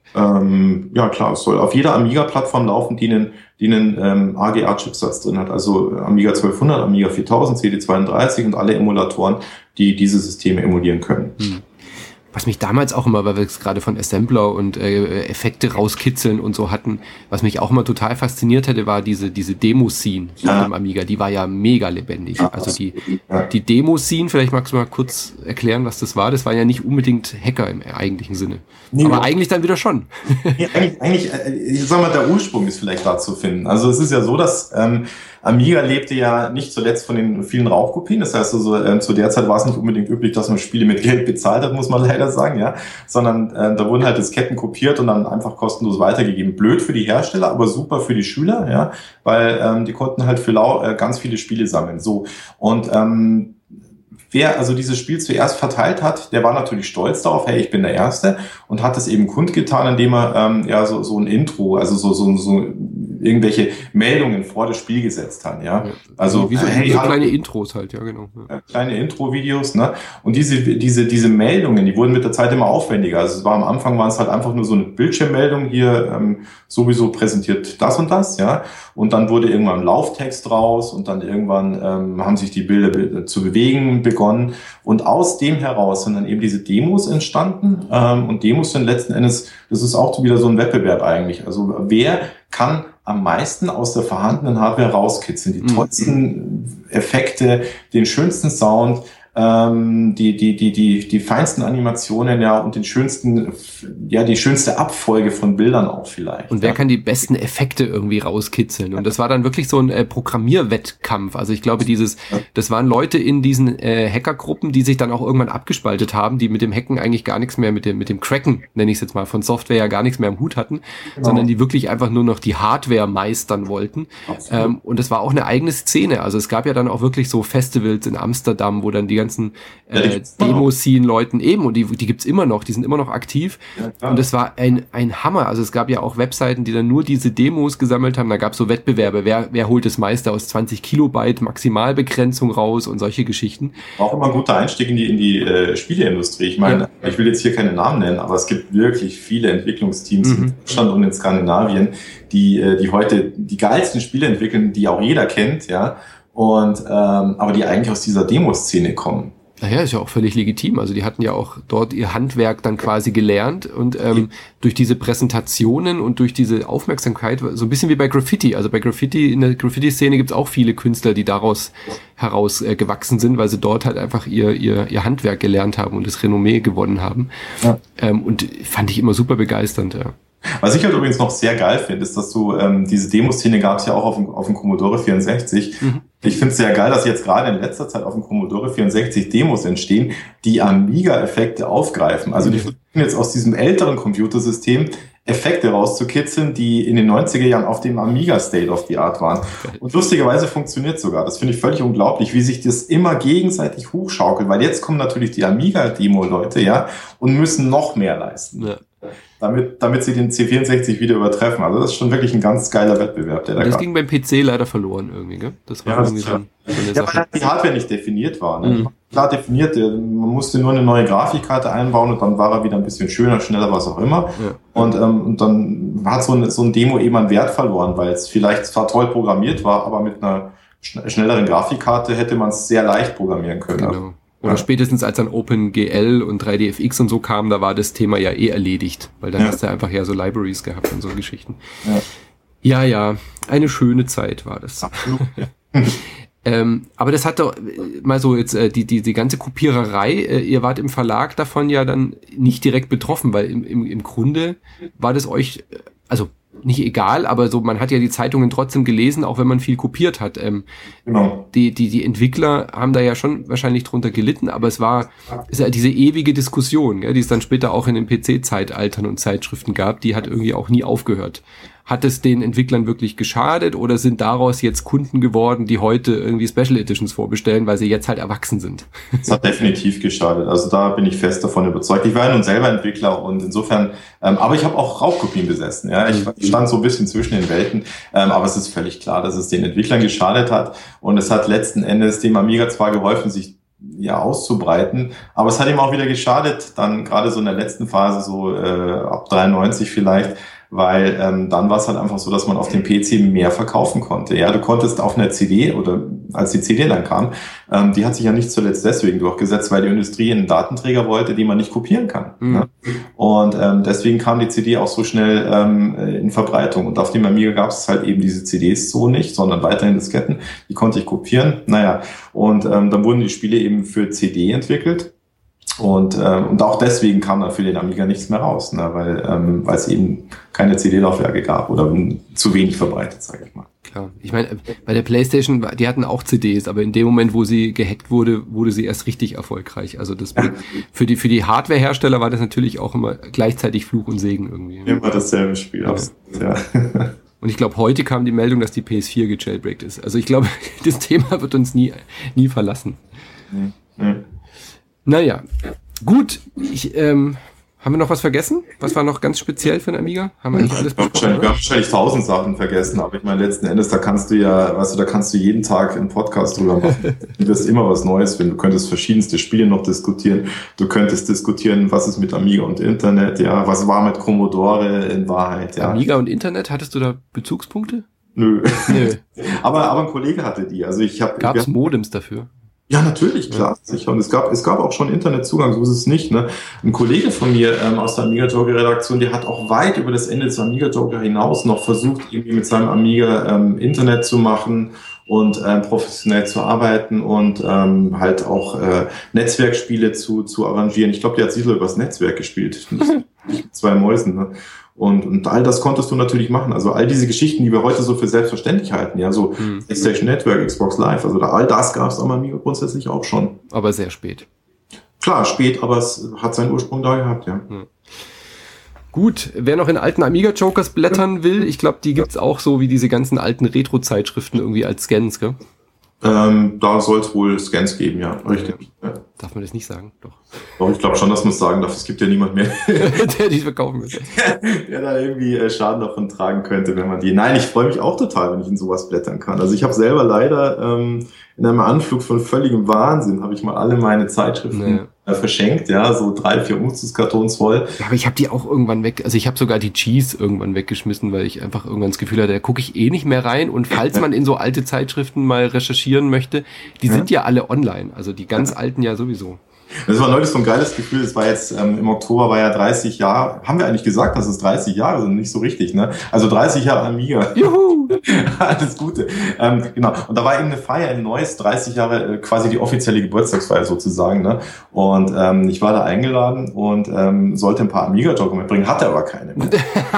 S2: Ähm, ja klar, es soll auf jeder Amiga-Plattform laufen, die einen, die einen ähm, A G A-Chipsatz drin hat. Also Amiga zwölfhundert, Amiga viertausend, C D zweiunddreißig und alle Emulatoren, die diese Systeme emulieren können. Hm.
S1: Was mich damals auch immer, weil wir es gerade von Assembler und äh, Effekte rauskitzeln und so hatten, was mich auch immer total fasziniert hätte, war diese diese Demo-Scene ja. auf dem Amiga. Die war ja mega lebendig. Ja, also die ja. die Demo-Scene, vielleicht magst du mal kurz erklären, was das war. Das war ja nicht unbedingt Hacker im eigentlichen Sinne. Nee, aber eigentlich dann wieder schon.
S2: Nee, eigentlich, eigentlich, ich sag mal, der Ursprung ist vielleicht da zu finden. Also es ist ja so, dass ähm, Amiga lebte ja nicht zuletzt von den vielen Raubkopien. Das heißt also, äh, zu der Zeit war es nicht unbedingt üblich, dass man Spiele mit Geld bezahlt hat, muss man leider sagen, ja. Sondern äh, da wurden halt Disketten kopiert und dann einfach kostenlos weitergegeben. Blöd für die Hersteller, aber super für die Schüler, ja, weil ähm, die konnten halt für lau äh, ganz viele Spiele sammeln. So. Und ähm, wer also dieses Spiel zuerst verteilt hat, der war natürlich stolz darauf, hey, ich bin der Erste, und hat es eben kundgetan, indem er ähm, ja so so ein Intro, also so so so irgendwelche Meldungen vor das Spiel gesetzt hat, ja. Also
S1: wie so, hey, so kleine Intros halt, ja genau.
S2: Ja. Kleine Intro-Videos, ne? Und diese diese diese Meldungen, die wurden mit der Zeit immer aufwendiger. Also es war am Anfang waren es halt einfach nur so eine Bildschirmmeldung hier ähm, sowieso präsentiert das und das, ja. Und dann wurde irgendwann ein Lauftext raus und dann irgendwann ähm, haben sich die Bilder be- zu bewegen begonnen. Und aus dem heraus sind dann eben diese Demos entstanden. Ähm, und Demos sind letzten Endes, das ist auch wieder so ein Wettbewerb eigentlich. Also wer kann am meisten aus der vorhandenen Hardware rauskitzeln? Die tollsten Effekte, den schönsten Sound, ähm, die, die, die, die, die feinsten Animationen, ja, und den schönsten, ja, die schönste Abfolge von Bildern auch vielleicht.
S1: Und wer
S2: ja.
S1: kann die besten Effekte irgendwie rauskitzeln? Und das war dann wirklich so ein äh, Programmierwettkampf. Also ich glaube, dieses, das waren Leute in diesen äh, Hackergruppen, die sich dann auch irgendwann abgespaltet haben, die mit dem Hacken eigentlich gar nichts mehr, mit dem, mit dem Cracken, nenne ich es jetzt mal, von Software ja gar nichts mehr im Hut hatten, genau. sondern die wirklich einfach nur noch die Hardware meistern wollten. Ähm, und das war auch eine eigene Szene. Also es gab ja dann auch wirklich so Festivals in Amsterdam, wo dann die ganzen äh, Demo-Scene-Leuten eben, und die, die gibt's immer noch, die sind immer noch aktiv. Ja, und es war ein, ein Hammer. Also es gab ja auch Webseiten, die dann nur diese Demos gesammelt haben. Da gab's so Wettbewerbe, wer, wer holt das meiste aus zwanzig Kilobyte Maximalbegrenzung raus und solche Geschichten.
S2: Auch immer ein guter Einstieg in die, in die äh, Spieleindustrie. Ich meine, ja. ich will jetzt hier keine Namen nennen, aber es gibt wirklich viele Entwicklungsteams mhm. in Deutschland und in Skandinavien, die, äh, die heute die geilsten Spiele entwickeln, die auch jeder kennt, ja. Und ähm, aber die eigentlich aus dieser Demoszene kommen.
S1: Naja, ist ja auch völlig legitim. Also die hatten ja auch dort ihr Handwerk dann quasi gelernt und ähm, durch diese Präsentationen und durch diese Aufmerksamkeit, so ein bisschen wie bei Graffiti. Also bei Graffiti, in der Graffiti-Szene gibt's auch viele Künstler, die daraus heraus äh, gewachsen sind, weil sie dort halt einfach ihr ihr ihr Handwerk gelernt haben und das Renommee gewonnen haben. Ja. Ähm, und fand ich immer super begeisternd, ja.
S2: Was ich halt übrigens noch sehr geil finde, ist, dass du ähm, diese Demoszene gab es ja auch auf dem, auf dem Commodore vierundsechzig. Mhm. Ich finde es sehr geil, dass jetzt gerade in letzter Zeit auf dem Commodore vierundsechzig Demos entstehen, die Amiga-Effekte aufgreifen. Also die versuchen jetzt aus diesem älteren Computersystem Effekte rauszukitzeln, die in den neunziger Jahren auf dem Amiga State of the Art waren. Und lustigerweise funktioniert sogar. Das finde ich völlig unglaublich, wie sich das immer gegenseitig hochschaukelt, weil jetzt kommen natürlich die Amiga-Demo-Leute, ja, und müssen noch mehr leisten. Ja. Damit, damit sie den C vierundsechzig wieder übertreffen. Also das ist schon wirklich ein ganz geiler Wettbewerb. Der da
S1: das ging beim P C leider verloren irgendwie, gell? Das war
S2: ja,
S1: irgendwie
S2: so, so eine ja, Sache. Weil die Hardware nicht definiert war. Ne? Mhm. Klar definiert, man musste nur eine neue Grafikkarte einbauen und dann war er wieder ein bisschen schöner, schneller, was auch immer. Ja. Und, ähm, und dann hat so ein, so ein Demo eben an Wert verloren, weil es vielleicht zwar toll programmiert war, aber mit einer schnelleren Grafikkarte hätte man es sehr leicht programmieren können.
S1: Genau. Oder ja. spätestens als dann OpenGL und drei D F X und so kam, da war das Thema ja eh erledigt, weil dann ja. hast du einfach ja so Libraries gehabt und so Geschichten. Ja, ja, ja, eine schöne Zeit war das. Absolut. ähm, aber das hat doch mal so jetzt äh, die, die die ganze Kopiererei, äh, ihr wart im Verlag davon ja dann nicht direkt betroffen, weil im, im, im Grunde war das euch, also nicht egal, aber so, man hat ja die Zeitungen trotzdem gelesen, auch wenn man viel kopiert hat. Ähm, genau. Die, die, die Entwickler haben da ja schon wahrscheinlich drunter gelitten, aber es war, ist ja diese ewige Diskussion, gell, die es dann später auch in den P C-Zeitaltern und Zeitschriften gab, die hat irgendwie auch nie aufgehört. Hat es den Entwicklern wirklich geschadet oder sind daraus jetzt Kunden geworden, die heute irgendwie Special Editions vorbestellen, weil sie jetzt halt erwachsen sind?
S2: Es hat definitiv geschadet. Also da bin ich fest davon überzeugt. Ich war ja nun selber Entwickler und insofern, ähm, aber ich habe auch Raubkopien besessen. Ja, ich, ich stand so ein bisschen zwischen den Welten, ähm, aber es ist völlig klar, dass es den Entwicklern geschadet hat und es hat letzten Endes dem Amiga zwar geholfen, sich ja auszubreiten. Aber es hat ihm auch wieder geschadet, dann gerade so in der letzten Phase, so äh, ab dreiundneunzig vielleicht, weil ähm, dann war es halt einfach so, dass man auf dem P C mehr verkaufen konnte. Ja, du konntest auf einer C D oder als die C D dann kam, ähm, die hat sich ja nicht zuletzt deswegen durchgesetzt, weil die Industrie einen Datenträger wollte, den man nicht kopieren kann. Mhm. Ne? Und ähm, deswegen kam die C D auch so schnell ähm, in Verbreitung. Und auf dem Amiga gab es halt eben diese C Ds so nicht, sondern weiterhin Disketten. Die konnte ich kopieren. Naja, und ähm, dann wurden die Spiele eben für C D entwickelt. Und, ähm, und auch deswegen kam dann für den Amiga nichts mehr raus, ne? weil ähm, weil es eben keine C D-Laufwerke gab oder zu wenig verbreitet, sage ich mal.
S1: Klar. Ich meine, bei der PlayStation, die hatten auch C Ds, aber in dem Moment, wo sie gehackt wurde, wurde sie erst richtig erfolgreich. Also das für die für die Hardware-Hersteller war das natürlich auch immer gleichzeitig Fluch und Segen irgendwie.
S2: Immer dasselbe Spiel, ja. Absolut, ja.
S1: Und ich glaube, heute kam die Meldung, dass die P S vier gejailbreakt ist. Also ich glaube, das Thema wird uns nie nie verlassen. Mhm. Mhm. Naja, gut. Ich, ähm, haben wir noch was vergessen? Was war noch ganz speziell für den Amiga? Haben wir eigentlich alles
S2: besprochen? Wahrscheinlich, wir haben wahrscheinlich tausend Sachen vergessen, aber ich meine, letzten Endes, da kannst du ja, weißt du, da kannst du jeden Tag einen Podcast drüber machen. Du wirst immer was Neues finden. Du könntest verschiedenste Spiele noch diskutieren. Du könntest diskutieren, was ist mit Amiga und Internet, ja, was war mit Commodore in Wahrheit, ja.
S1: Amiga und Internet, hattest du da Bezugspunkte?
S2: Nö. Nö. aber, aber ein Kollege hatte die. Also ich habe.
S1: Gab es Modems dafür?
S2: Ja, natürlich, klar, ja. Sicher. Und es gab, es gab auch schon Internetzugang, so ist es nicht, ne? Ein Kollege von mir ähm, aus der Amiga Joker Redaktion, der hat auch weit über das Ende des Amiga Joker hinaus noch versucht, irgendwie mit seinem Amiga ähm, Internet zu machen und ähm, professionell zu arbeiten und ähm, halt auch äh, Netzwerkspiele zu zu arrangieren. Ich glaube, der hat sicher übers Netzwerk gespielt, nicht, nicht mit zwei Mäusen, ne? Und, und all das konntest du natürlich machen. Also all diese Geschichten, die wir heute so für selbstverständlich halten, ja, so hm. PlayStation Network, Xbox Live, also da, all das gab es am Amiga grundsätzlich auch schon.
S1: Aber sehr spät.
S2: Klar, spät, aber es hat seinen Ursprung da gehabt, ja.
S1: Hm. Gut, wer noch in alten Amiga-Jokers blättern will, ich glaube, die gibt's auch so wie diese ganzen alten Retro-Zeitschriften irgendwie als Scans, gell?
S2: Ähm, da soll es wohl Scans geben, ja, richtig. Ja.
S1: Darf man das nicht sagen? Doch.
S2: Doch, ich glaube schon, dass man es sagen darf. Es gibt ja niemand mehr,
S1: der die verkaufen will.
S2: der da irgendwie äh, Schaden davon tragen könnte, wenn man die... Nein, ich freue mich auch total, wenn ich in sowas blättern kann. Also ich habe selber leider ähm, in einem Anflug von völligem Wahnsinn, habe ich mal alle meine Zeitschriften nee. äh, verschenkt, ja, so drei, vier Umzugskartons voll.
S1: Ja, aber ich habe die auch irgendwann weg, also ich habe sogar die Cheese irgendwann weggeschmissen, weil ich einfach irgendwann das Gefühl hatte, da gucke ich eh nicht mehr rein. Und falls man in so alte Zeitschriften mal recherchieren möchte, die sind ja alle online, also die ganz alten ja sowieso.
S2: Das war neulich so ein geiles Gefühl. Es war jetzt ähm, im Oktober war ja dreißig Jahre. Haben wir eigentlich gesagt, dass es dreißig Jahre sind? Nicht so richtig, ne? Also dreißig Jahre Amiga.
S1: Juhu!
S2: Alles Gute. Ähm, genau. Und da war eben eine Feier in Neuss, dreißig Jahre, äh, quasi die offizielle Geburtstagsfeier sozusagen, ne? Und ähm, ich war da eingeladen und ähm, sollte ein paar Amiga-Joker mitbringen, hatte aber keine mehr.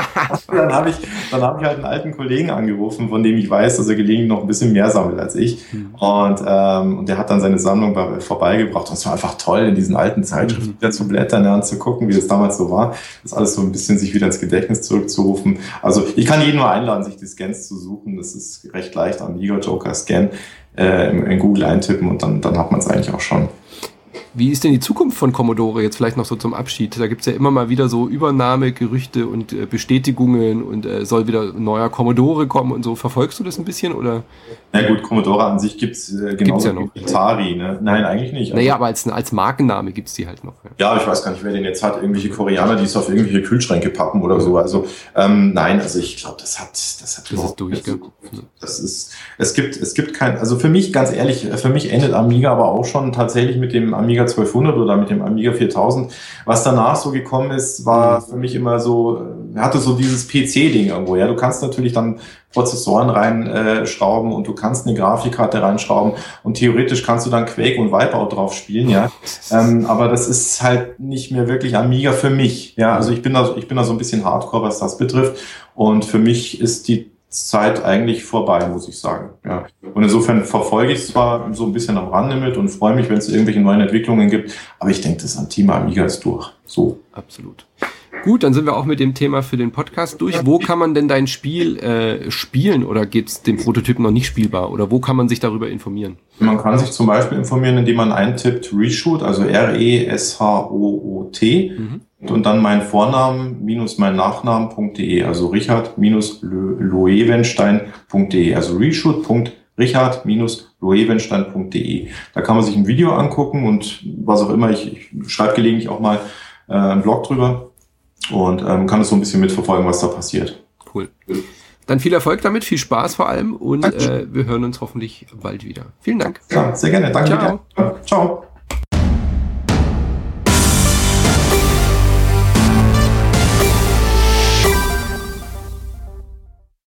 S2: dann habe ich, dann habe ich halt einen alten Kollegen angerufen, von dem ich weiß, dass er gelegentlich noch ein bisschen mehr sammelt als ich. Mhm. Und ähm, und der hat dann seine Sammlung bei, vorbeigebracht. Und es war einfach toll, in diesen alten Zeitschriften wieder zu blättern, ja, und zu gucken, wie das damals so war. Das alles so ein bisschen sich wieder ins Gedächtnis zurückzurufen. Also ich kann jeden nur einladen, sich die Scans zu suchen. Das ist recht leicht. Amiga Joker Scan äh, in, in Google eintippen und dann, dann hat man es eigentlich auch schon.
S1: Wie ist denn die Zukunft von Commodore jetzt vielleicht noch so zum Abschied? Da gibt's ja immer mal wieder so Übernahmegerüchte und äh, Bestätigungen und äh, soll wieder ein neuer Commodore kommen und so. Verfolgst du das ein bisschen oder?
S2: Na gut, Commodore an sich gibt's äh, genauso ja noch. Wie Atari, ne? Nein, eigentlich nicht.
S1: Also, naja, aber als, als Markenname gibt's die halt noch. Ja.
S2: ja, aber ich weiß gar nicht, wer den jetzt hat. Irgendwelche Koreaner, die es auf irgendwelche Kühlschränke pappen oder so. Also ähm, nein, also ich glaube, das hat das hat
S1: das ist durch.
S2: Das ist es gibt es gibt kein, also für mich ganz ehrlich, für mich endet Amiga aber auch schon tatsächlich mit dem Amiga zwölfhundert oder mit dem Amiga viertausend. Was danach so gekommen ist, war für mich immer so, hatte so dieses P C-Ding irgendwo. Ja, du kannst natürlich dann Prozessoren reinschrauben äh, und du kannst eine Grafikkarte reinschrauben und theoretisch kannst du dann Quake und Wipeout drauf spielen, ja. Ähm, aber das ist halt nicht mehr wirklich Amiga für mich. Ja, also ich bin da, ich bin da so ein bisschen Hardcore, was das betrifft. Und für mich ist die Zeit eigentlich vorbei, muss ich sagen. Ja. Und insofern verfolge ich es zwar so ein bisschen am Rande mit und freue mich, wenn es irgendwelche neuen Entwicklungen gibt, aber ich denke, das Thema Amiga ist durch. So.
S1: Absolut. Gut, dann sind wir auch mit dem Thema für den Podcast durch. Wo kann man denn dein Spiel äh, spielen oder gibt's den Prototypen noch nicht spielbar? Oder wo kann man sich darüber informieren?
S2: Man kann sich zum Beispiel informieren, indem man eintippt Reshoot, also R E S H O O T mhm. und dann mein Vornamen minus mein Nachnamen.de, also Richard minus Loewenstein.de, also reshoot.richard minus loewenstein punkt de. Da kann man sich ein Video angucken und was auch immer. Ich, ich schreibe gelegentlich auch mal äh, einen Blog drüber und ähm, kann es so ein bisschen mitverfolgen, was da passiert.
S1: Cool. Dann viel Erfolg damit, viel Spaß vor allem und äh, wir hören uns hoffentlich bald wieder. Vielen Dank.
S2: Ja, sehr gerne. Danke. Ciao. Ciao.